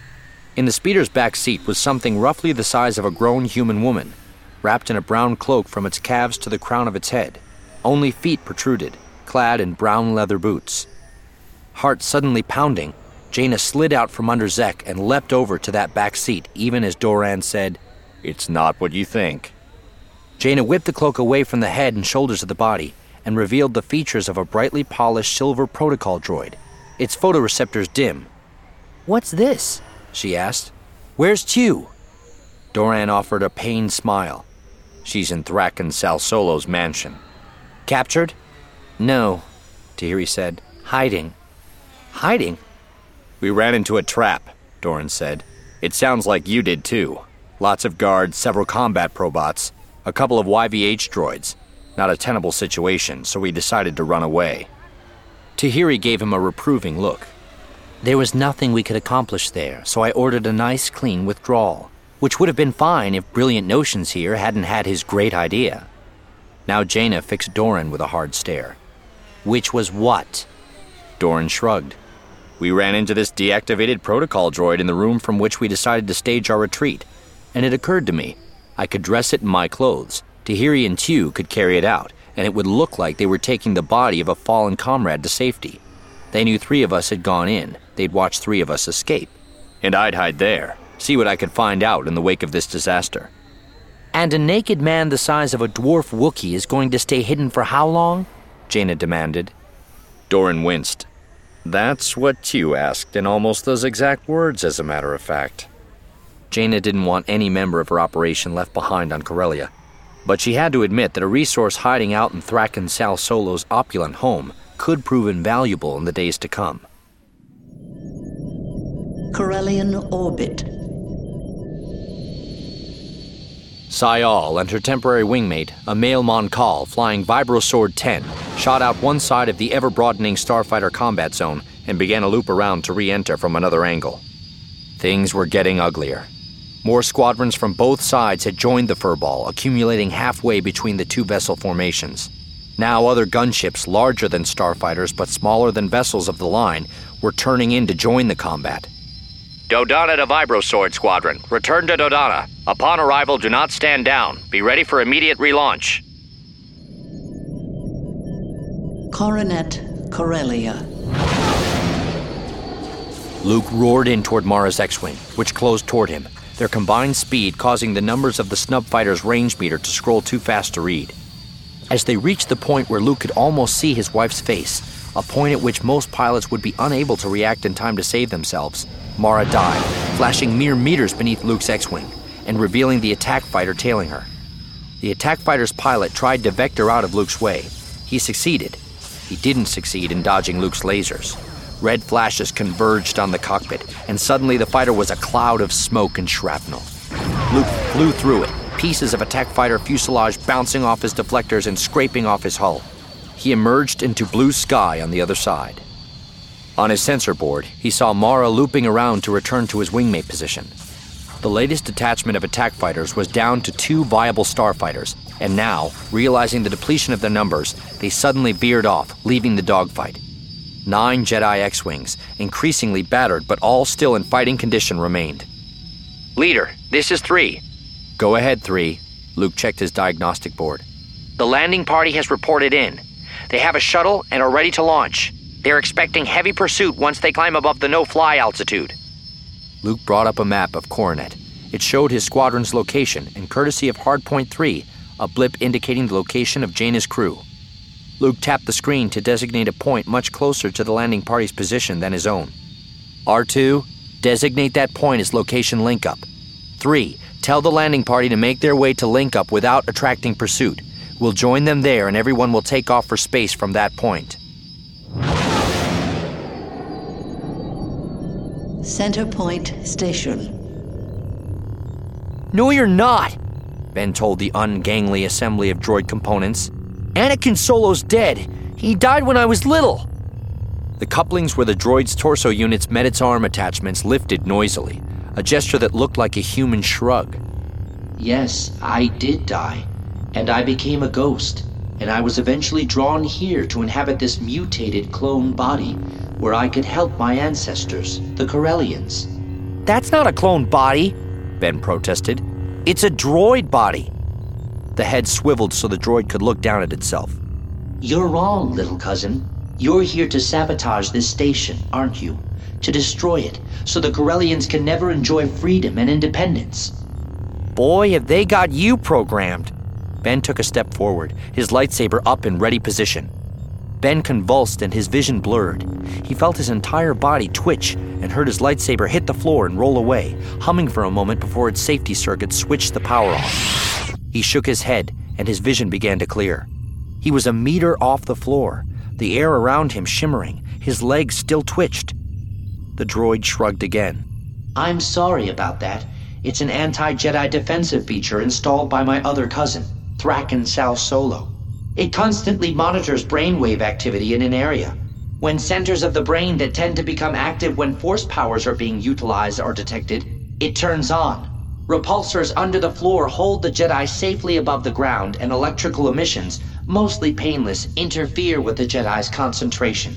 In the speeder's back seat was something roughly the size of a grown human woman, wrapped in a brown cloak from its calves to the crown of its head. Only feet protruded, clad in brown leather boots. Heart suddenly pounding, Jaina slid out from under Zek and leapt over to that back seat, even as Doran said, "It's not what you think." Jaina whipped the cloak away from the head and shoulders of the body and revealed the features of a brightly polished silver protocol droid, its photoreceptors dim. "What's this?" she asked. "Where's Tew?" Doran offered a pained smile. "She's in Thraken Sal Solo's mansion." "Captured?" "No," Tahiri said. "Hiding." "Hiding?" "We ran into a trap," Doran said. "It sounds like you did too. Lots of guards, several combat probots, a couple of Y V H droids. Not a tenable situation, so we decided to run away." Tahiri gave him a reproving look. "There was nothing we could accomplish there, so I ordered a nice, clean withdrawal, which would have been fine if Brilliant Notions here hadn't had his great idea." Now Jaina fixed Doran with a hard stare. "Which was what?" Doran shrugged. "We ran into this deactivated protocol droid in the room from which we decided to stage our retreat, and it occurred to me, I could dress it in my clothes. Tahiri and Tew could carry it out, and it would look like they were taking the body of a fallen comrade to safety. They knew three of us had gone in. They'd watch three of us escape. And I'd hide there, see what I could find out in the wake of this disaster." "And a naked man the size of a dwarf Wookiee is going to stay hidden for how long?" Jaina demanded. Doran winced. "That's what Tew asked in almost those exact words, as a matter of fact." Jaina didn't want any member of her operation left behind on Corellia, but she had to admit that a resource hiding out in Thraken Sal Solo's opulent home could prove invaluable in the days to come. Corellian orbit. Sayal and her temporary wingmate, a male Moncall flying Vibrosword ten, shot out one side of the ever-broadening starfighter combat zone and began a loop around to re-enter from another angle. Things were getting uglier. More squadrons from both sides had joined the furball, accumulating halfway between the two vessel formations. Now other gunships, larger than starfighters but smaller than vessels of the line, were turning in to join the combat. Dodana to Vibrosword Squadron. Return to Dodana. Upon arrival, do not stand down. Be ready for immediate relaunch. Coronet Corellia. Luke roared in toward Mara's X-Wing, which closed toward him, their combined speed causing the numbers of the snub fighter's range meter to scroll too fast to read. As they reached the point where Luke could almost see his wife's face, a point at which most pilots would be unable to react in time to save themselves, Mara died, flashing mere meters beneath Luke's X-Wing and revealing the attack fighter tailing her. The attack fighter's pilot tried to vector out of Luke's way. He succeeded. He didn't succeed in dodging Luke's lasers. Red flashes converged on the cockpit, and suddenly the fighter was a cloud of smoke and shrapnel. Luke flew through it, pieces of attack fighter fuselage bouncing off his deflectors and scraping off his hull. He emerged into blue sky on the other side. On his sensor board, he saw Mara looping around to return to his wingmate position. The latest detachment of attack fighters was down to two viable starfighters, and now, realizing the depletion of their numbers, they suddenly veered off, leaving the dogfight. Nine Jedi X-Wings, increasingly battered but all still in fighting condition, remained. Leader, this is three. Go ahead, three. Luke checked his diagnostic board. The landing party has reported in. They have a shuttle and are ready to launch. They're expecting heavy pursuit once they climb above the no-fly altitude. Luke brought up a map of Coronet. It showed his squadron's location, and courtesy of Hardpoint three, a blip indicating the location of Jaina's crew. Luke tapped the screen to designate a point much closer to the landing party's position than his own. R two, designate that point as location link-up. three, tell the landing party to make their way to link-up without attracting pursuit. We'll join them there and everyone will take off for space from that point. Center Point Station. No, you're not, Ben told the ungangly assembly of droid components. Anakin Solo's dead. He died when I was little. The couplings where the droid's torso units met its arm attachments lifted noisily, a gesture that looked like a human shrug. Yes, I did die, and I became a ghost, and I was eventually drawn here to inhabit this mutated clone body, where I could help my ancestors, the Corellians. That's not a clone body, Ben protested. It's a droid body. The head swiveled so the droid could look down at itself. You're wrong, little cousin. You're here to sabotage this station, aren't you? To destroy it, so the Corellians can never enjoy freedom and independence. Boy, have they got you programmed. Ben took a step forward, his lightsaber up in ready position. Ben convulsed and his vision blurred. He felt his entire body twitch and heard his lightsaber hit the floor and roll away, humming for a moment before its safety circuit switched the power off. He shook his head and his vision began to clear. He was a meter off the floor, the air around him shimmering, his legs still twitched. The droid shrugged again. I'm sorry about that. It's an anti-Jedi defensive feature installed by my other cousin, Thrackan Sal Solo. It constantly monitors brainwave activity in an area. When centers of the brain that tend to become active when force powers are being utilized are detected, it turns on. Repulsors under the floor hold the Jedi safely above the ground, and electrical emissions, mostly painless, interfere with the Jedi's concentration.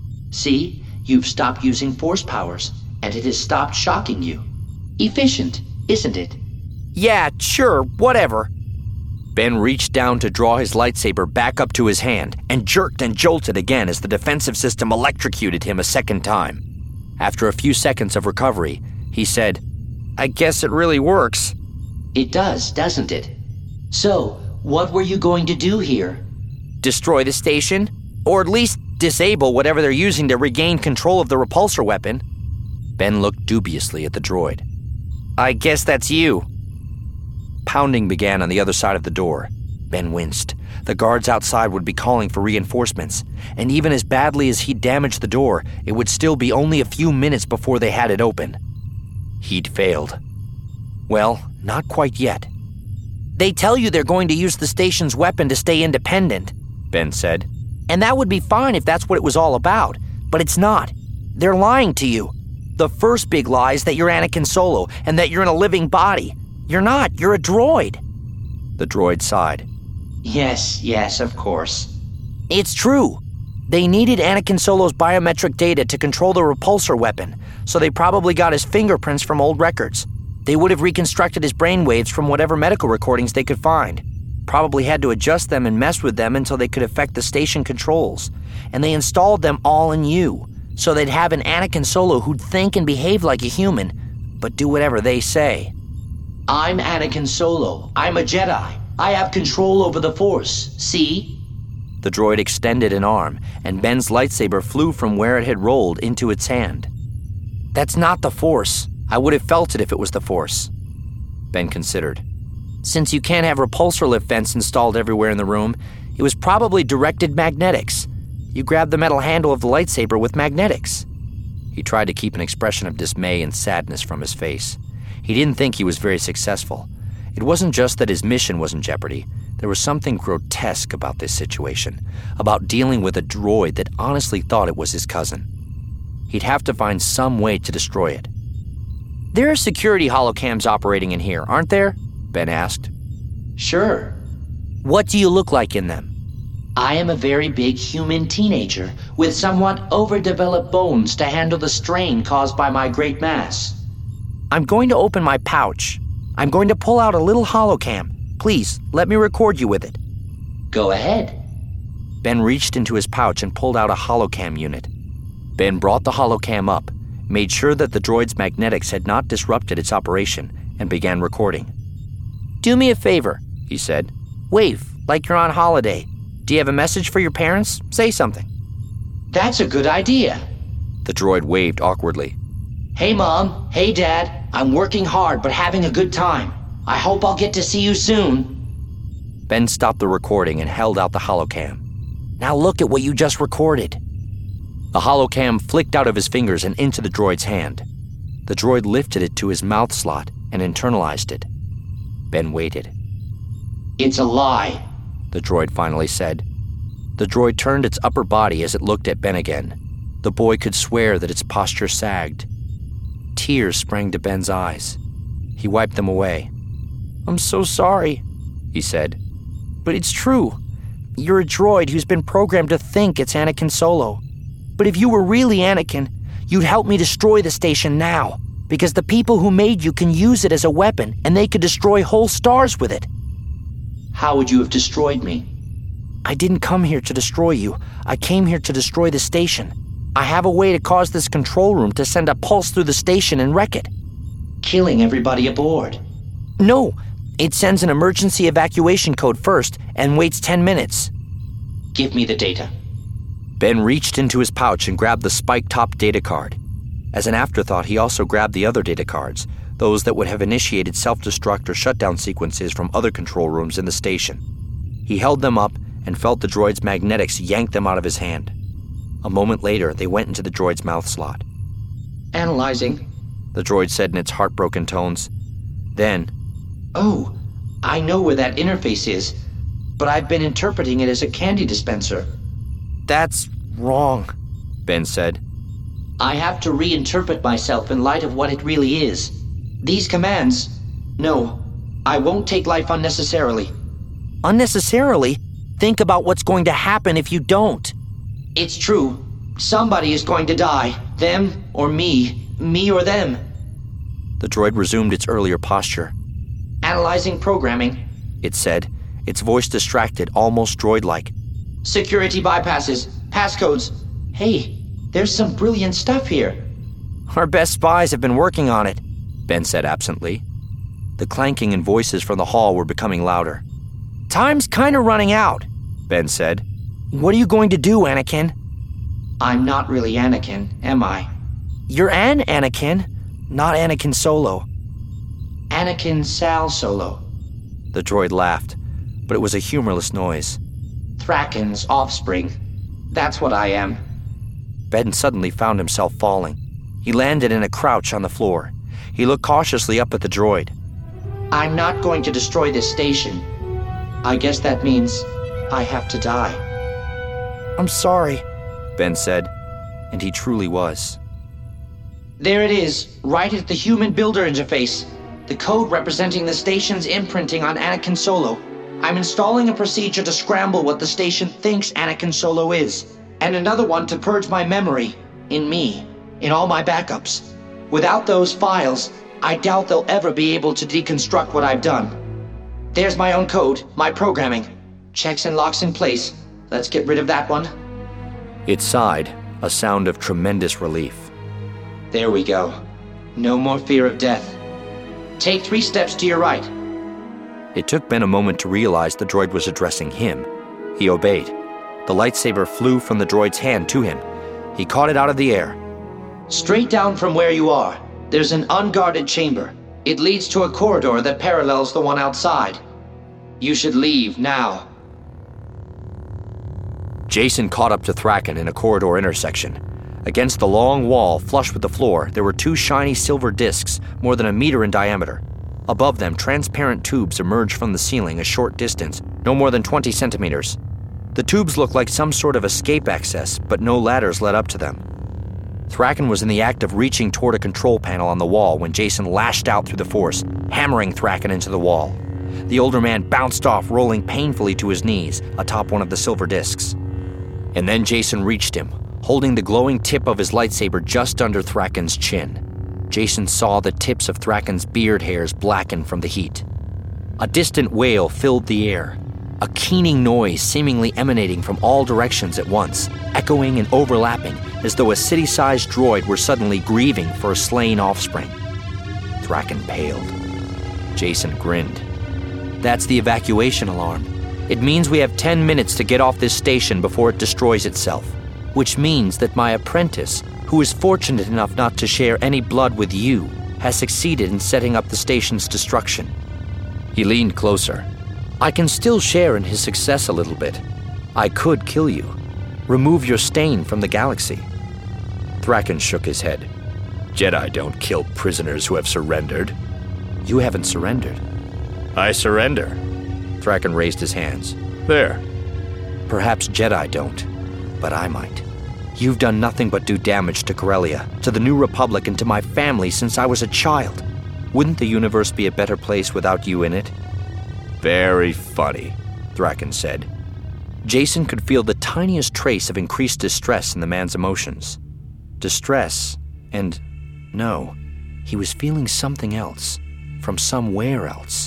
See, you've stopped using force powers, and it has stopped shocking you. Efficient, isn't it? Yeah, sure, whatever. Ben reached down to draw his lightsaber back up to his hand and jerked and jolted again as the defensive system electrocuted him a second time. After a few seconds of recovery, he said, I guess it really works. It does, doesn't it? So, what were you going to do here? Destroy the station, or at least disable whatever they're using to regain control of the repulsor weapon. Ben looked dubiously at the droid. I guess that's you. Pounding began on the other side of the door. Ben winced. the guards outside would be calling for reinforcements. And even as badly as he'd damaged the door, it would still be only a few minutes before they had it open. He'd failed. Well, not quite yet. They tell you they're going to use the station's weapon to stay independent, Ben said. And that would be fine if that's what it was all about, but it's not. They're lying to you. The first big lie is that you're Anakin Solo and that you're in a living body. You're not, you're a droid. The droid sighed. Yes, yes, of course. It's true. They needed Anakin Solo's biometric data to control the repulsor weapon, so they probably got his fingerprints from old records. They would have reconstructed his brainwaves from whatever medical recordings they could find. Probably had to adjust them and mess with them until they could affect the station controls. And they installed them all in you, so they'd have an Anakin Solo who'd think and behave like a human, but do whatever they say. I'm Anakin Solo. I'm a Jedi. I have control over the Force, see? The droid extended an arm, and Ben's lightsaber flew from where it had rolled into its hand. That's not the Force. I would have felt it if it was the Force. Ben considered. Since you can't have repulsor lift vents installed everywhere in the room, it was probably directed magnetics. You grab the metal handle of the lightsaber with magnetics. He tried to keep an expression of dismay and sadness from his face. He didn't think he was very successful. It wasn't just that his mission was in jeopardy. There was something grotesque about this situation, about dealing with a droid that honestly thought it was his cousin. He'd have to find some way to destroy it. There are security holocams operating in here, aren't there? Ben asked. Sure. What do you look like in them? I am a very big human teenager with somewhat overdeveloped bones to handle the strain caused by my great mass. I'm going to open my pouch. I'm going to pull out a little holocam. Please, let me record you with it. Go ahead. Ben reached into his pouch and pulled out a holocam unit. Ben brought the holocam up, made sure that the droid's magnetics had not disrupted its operation, and began recording. Do me a favor, he said. Wave, like you're on holiday. Do you have a message for your parents? Say something. That's a good idea. The droid waved awkwardly. Hey, Mom. Hey, Dad. I'm working hard but having a good time. I hope I'll get to see you soon. Ben stopped the recording and held out the holocam. Now look at what you just recorded. The holocam flicked out of his fingers and into the droid's hand. The droid lifted it to his mouth slot and internalized it. Ben waited. It's a lie, the droid finally said. The droid turned its upper body as it looked at Ben again. The boy could swear that its posture sagged. Tears sprang to Ben's eyes. He wiped them away. I'm so sorry, he said. But it's true. You're a droid who's been programmed to think it's Anakin Solo. But if you were really Anakin, you'd help me destroy the station now, because the people who made you can use it as a weapon, and they could destroy whole stars with it. How would you have destroyed me? I didn't come here to destroy you. I came here to destroy the station. I have a way to cause this control room to send a pulse through the station and wreck it. Killing everybody aboard? No, it sends an emergency evacuation code first and waits ten minutes. Give me the data. Ben reached into his pouch and grabbed the spike-top data card. As an afterthought, he also grabbed the other data cards, those that would have initiated self-destruct or shutdown sequences from other control rooms in the station. He held them up and felt the droid's magnetics yank them out of his hand. A moment later, they went into the droid's mouth slot. Analyzing, the droid said in its heartbroken tones. Then, Oh, I know where that interface is, but I've been interpreting it as a candy dispenser. That's wrong, Ben said. I have to reinterpret myself in light of what it really is. These commands... No, I won't take life unnecessarily. Unnecessarily? Think about what's going to happen if you don't. It's true. Somebody is going to die. Them or me. Me or them. The droid resumed its earlier posture. Analyzing programming, it said, its voice distracted, almost droid-like. Security bypasses, passcodes. Hey, there's some brilliant stuff here. Our best spies have been working on it, Ben said absently. The clanking and voices from the hall were becoming louder. Time's kind of running out, Ben said. What are you going to do, Anakin? I'm not really Anakin, am I? You're an Anakin, not Anakin Solo. Anakin Sal Solo. The droid laughed, but it was a humorless noise. Thracken's offspring. That's what I am. Ben suddenly found himself falling. He landed in a crouch on the floor. He looked cautiously up at the droid. I'm not going to destroy this station. I guess that means I have to die. I'm sorry, Ben said, and he truly was. There it is, right at the human builder interface. The code representing the station's imprinting on Anakin Solo. I'm installing a procedure to scramble what the station thinks Anakin Solo is, and another one to purge my memory, in me, in all my backups. Without those files, I doubt they'll ever be able to deconstruct what I've done. There's my own code, my programming. Checks and locks in place. Let's get rid of that one. It sighed, a sound of tremendous relief. There we go. No more fear of death. Take three steps to your right. It took Ben a moment to realize the droid was addressing him. He obeyed. The lightsaber flew from the droid's hand to him. He caught it out of the air. Straight down from where you are, there's an unguarded chamber. It leads to a corridor that parallels the one outside. You should leave now. Jacen caught up to Thrackan in a corridor intersection. Against the long wall, flush with the floor, there were two shiny silver discs, more than a meter in diameter. Above them, transparent tubes emerged from the ceiling a short distance, no more than twenty centimeters. The tubes looked like some sort of escape access, but no ladders led up to them. Thrackan was in the act of reaching toward a control panel on the wall when Jacen lashed out through the force, hammering Thrackan into the wall. The older man bounced off, rolling painfully to his knees atop one of the silver discs. And then Jacen reached him, holding the glowing tip of his lightsaber just under Thrackan's chin. Jacen saw the tips of Thrackan's beard hairs blacken from the heat. A distant wail filled the air, a keening noise seemingly emanating from all directions at once, echoing and overlapping as though a city-sized droid were suddenly grieving for a slain offspring. Thrackan paled. Jacen grinned. That's the evacuation alarm. It means we have ten minutes to get off this station before it destroys itself, which means that my apprentice, who is fortunate enough not to share any blood with you, has succeeded in setting up the station's destruction. He leaned closer. I can still share in his success a little bit. I could kill you, remove your stain from the galaxy. Thrackan shook his head. Jedi don't kill prisoners who have surrendered. You haven't surrendered. I surrender. Thrackan raised his hands. There. Perhaps Jedi don't, but I might. You've done nothing but do damage to Corellia, to the New Republic, and to my family since I was a child. Wouldn't the universe be a better place without you in it? Very funny, Thrackan said. Jacen could feel the tiniest trace of increased distress in the man's emotions. Distress, and no, he was feeling something else, from somewhere else.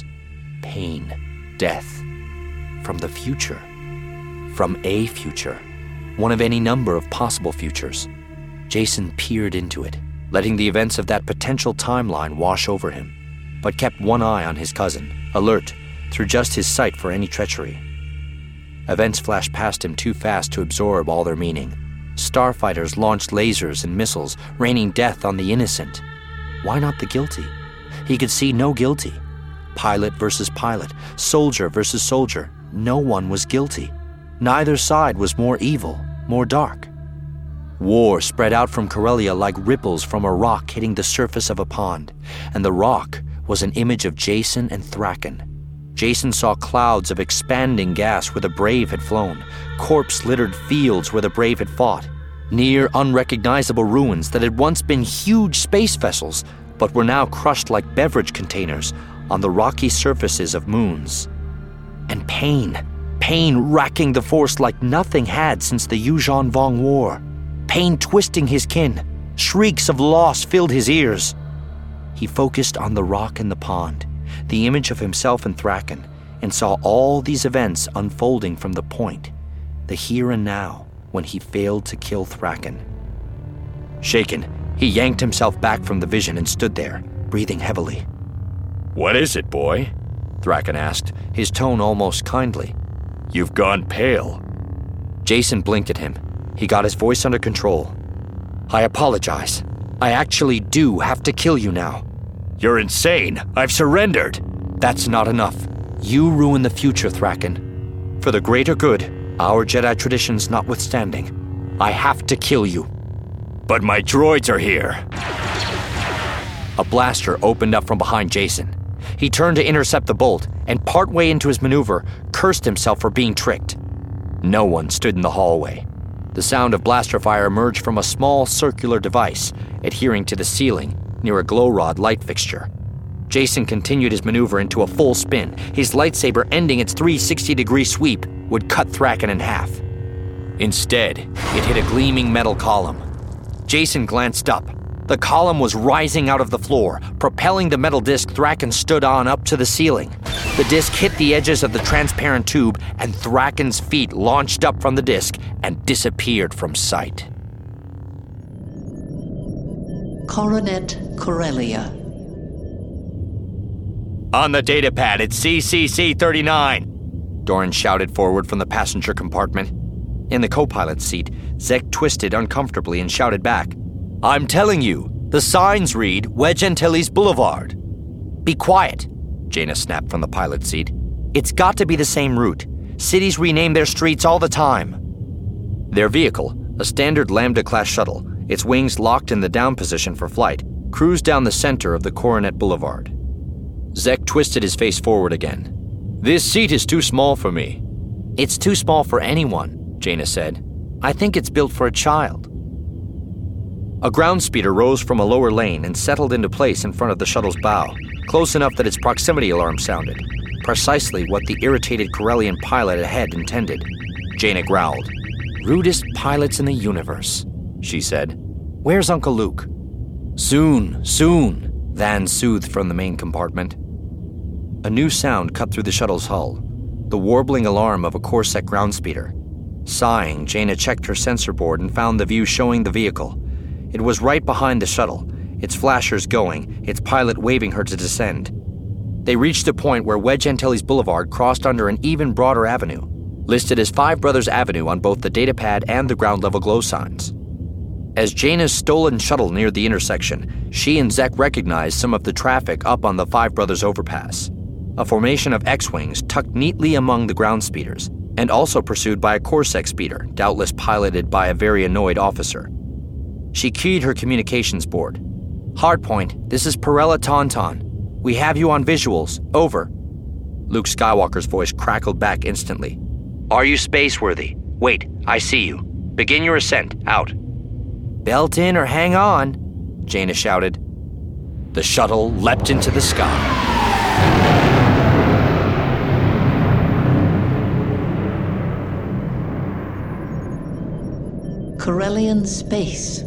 Pain, death, from the future, from a future. One of any number of possible futures. Jacen peered into it, letting the events of that potential timeline wash over him, but kept one eye on his cousin, alert through just his sight for any treachery. Events flashed past him too fast to absorb all their meaning. Starfighters launched lasers and missiles, raining death on the innocent. Why not the guilty? He could see no guilty. Pilot versus pilot, soldier versus soldier. No one was guilty. Neither side was more evil, more dark. War spread out from Corellia like ripples from a rock hitting the surface of a pond, and the rock was an image of Jacen and Thrackan. Jacen saw clouds of expanding gas where the Brave had flown, corpse-littered fields where the Brave had fought, near unrecognizable ruins that had once been huge space vessels, but were now crushed like beverage containers on the rocky surfaces of moons. And pain. Pain racking the Force like nothing had since the Yuuzhan Vong War. Pain twisting his kin. Shrieks of loss filled his ears. He focused on the rock in the pond, the image of himself and Thrackan, and saw all these events unfolding from the point, the here and now, when he failed to kill Thrackan. Shaken, he yanked himself back from the vision and stood there, breathing heavily. What is it, boy? Thrackan asked, his tone almost kindly. You've gone pale. Jacen blinked at him. He got his voice under control. I apologize. I actually do have to kill you now. You're insane. I've surrendered. That's not enough. You ruin the future, Thrackan. For the greater good, Our Jedi traditions notwithstanding, I have to kill you. But my droids are here. A blaster opened up from behind Jason. He turned to intercept the bolt, and partway into his maneuver, cursed himself for being tricked. No one stood in the hallway. The sound of blaster fire emerged from a small circular device adhering to the ceiling near a glow rod light fixture. Jason continued his maneuver into a full spin. His lightsaber, ending its three hundred sixty degree sweep, would cut Thrackan in half. Instead, it hit a gleaming metal column. Jason glanced up. The column was rising out of the floor, propelling the metal disc Thrackan stood on up to the ceiling. The disc hit the edges of the transparent tube, and Thrackan's feet launched up from the disc and disappeared from sight. Coronet Corellia. On the datapad, it's C C C thirty-nine. Doran shouted forward from the passenger compartment. In the co-pilot's seat, Zek twisted uncomfortably and shouted back, I'm telling you, the signs read Wedge Antilles Boulevard. Be quiet, Jaina snapped from the pilot's seat. It's got to be the same route. Cities rename their streets all the time. Their vehicle, a standard Lambda-class shuttle, its wings locked in the down position for flight, cruised down the center of the Coronet Boulevard. Zek twisted his face forward again. This seat is too small for me. It's too small for anyone, Jaina said. I think it's built for a child. A ground speeder rose from a lower lane and settled into place in front of the shuttle's bow, close enough that its proximity alarm sounded, precisely what the irritated Corellian pilot ahead intended. Jaina growled. Rudest pilots in the universe, she said. Where's Uncle Luke? Soon, soon, Van soothed from the main compartment. A new sound cut through the shuttle's hull, the warbling alarm of a Corsair ground speeder. Sighing, Jaina checked her sensor board and found the view showing the vehicle. It was right behind the shuttle, its flashers going, its pilot waving her to descend. They reached a point where Wedge Antilles Boulevard crossed under an even broader avenue, listed as Five Brothers Avenue on both the datapad and the ground-level glow signs. As Jaina's stolen shuttle neared the intersection, she and Zek recognized some of the traffic up on the Five Brothers overpass, a formation of X-Wings tucked neatly among the ground speeders, and also pursued by a Corsair speeder, doubtless piloted by a very annoyed officer. She keyed her communications board. Hardpoint, this is Perella Tauntaun. We have you on visuals. Over. Luke Skywalker's voice crackled back instantly. Are you spaceworthy? Wait, I see you. Begin your ascent. Out. Belt in or hang on, Jaina shouted. The shuttle leapt into the sky. Corellian space.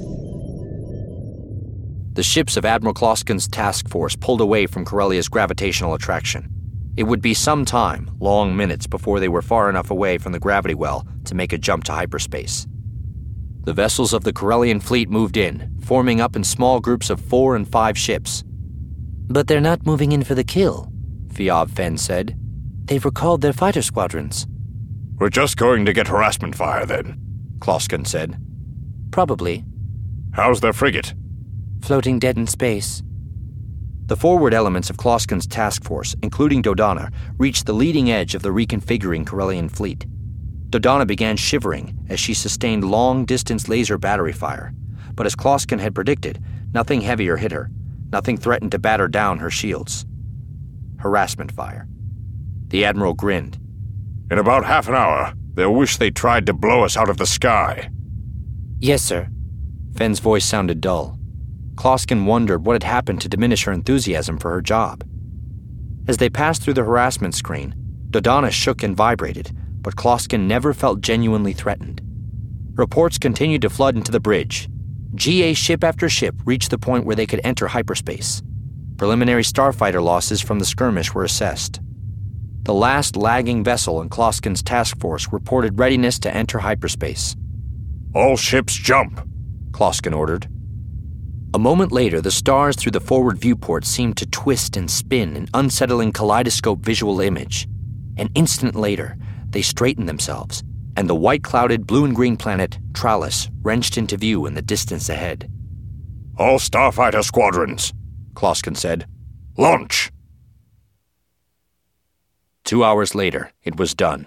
The ships of Admiral Kloskin's task force pulled away from Corellia's gravitational attraction. It would be some time, long minutes, before they were far enough away from the gravity well to make a jump to hyperspace. The vessels of the Corellian fleet moved in, forming up in small groups of four and five ships. But they're not moving in for the kill, Fiab Fen said. They've recalled their fighter squadrons. We're just going to get harassment fire, then, Kloskin said. Probably. How's their frigate? Floating dead in space. The forward elements of Kloskin's task force, including Dodonna, reached the leading edge of the reconfiguring Corellian fleet. Dodonna began shivering as she sustained long-distance laser battery fire. But as Kloskin had predicted, nothing heavier hit her. Nothing threatened to batter down her shields. Harassment fire. The Admiral grinned. In about half an hour, they'll wish they tried to blow us out of the sky. Yes, sir. Fenn's voice sounded dull. Kloskin wondered what had happened to diminish her enthusiasm for her job. As they passed through the harassment screen, Dodonna shook and vibrated, but Kloskin never felt genuinely threatened. Reports continued to flood into the bridge. G A ship after ship reached the point where they could enter hyperspace. Preliminary starfighter losses from the skirmish were assessed. The last lagging vessel in Kloskin's task force reported readiness to enter hyperspace. All ships jump, Kloskin ordered. A moment later, the stars through the forward viewport seemed to twist and spin an unsettling kaleidoscope visual image. An instant later, they straightened themselves, and the white-clouded blue and green planet, Trallis, wrenched into view in the distance ahead. All starfighter squadrons, Kloskin said. Launch! Two hours later, it was done.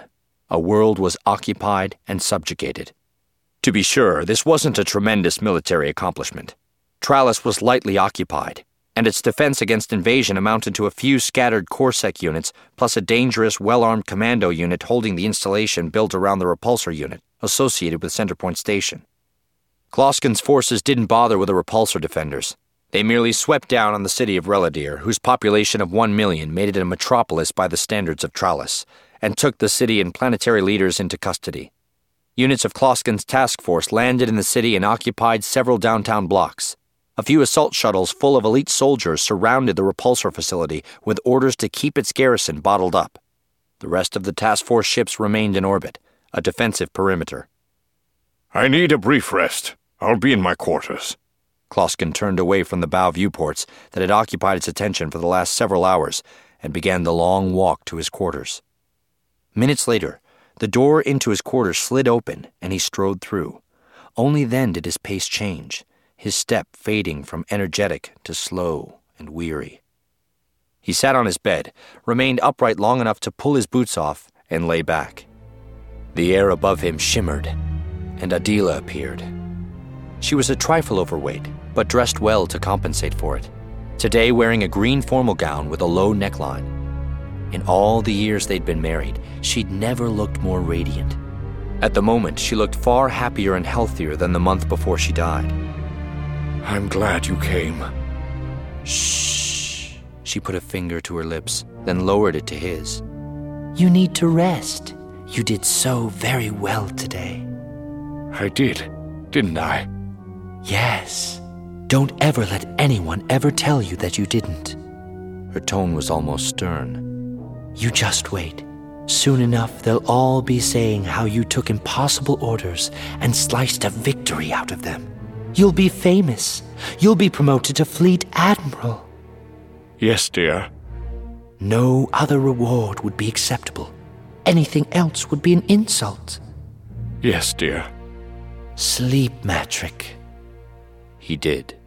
A world was occupied and subjugated. To be sure, this wasn't a tremendous military accomplishment. Tralis was lightly occupied, and its defense against invasion amounted to a few scattered Corsec units, plus a dangerous, well-armed commando unit holding the installation built around the repulsor unit, associated with Centerpoint Station. Kloskin's forces didn't bother with the repulsor defenders. They merely swept down on the city of Reladir, whose population of one million made it a metropolis by the standards of Tralis, and took the city and planetary leaders into custody. Units of Kloskin's task force landed in the city and occupied several downtown blocks. A few assault shuttles full of elite soldiers surrounded the repulsor facility with orders to keep its garrison bottled up. The rest of the task force ships remained in orbit, a defensive perimeter. I need a brief rest. I'll be in my quarters. Kloskin turned away from the bow viewports that had occupied its attention for the last several hours and began the long walk to his quarters. Minutes later, the door into his quarters slid open and he strode through. Only then did his pace change, his step fading from energetic to slow and weary. He sat on his bed, remained upright long enough to pull his boots off, and lay back. The air above him shimmered, and Adela appeared. She was a trifle overweight, but dressed well to compensate for it, today wearing a green formal gown with a low neckline. In all the years they'd been married, she'd never looked more radiant. At the moment, she looked far happier and healthier than the month before she died. I'm glad you came. Shh. She put a finger to her lips, then lowered it to his. You need to rest. You did so very well today. I did, didn't I? Yes. Don't ever let anyone ever tell you that you didn't. Her tone was almost stern. You just wait. Soon enough, they'll all be saying how you took impossible orders and sliced a victory out of them. You'll be famous. You'll be promoted to Fleet Admiral. Yes, dear. No other reward would be acceptable. Anything else would be an insult. Yes, dear. Sleep, Matrick. He did.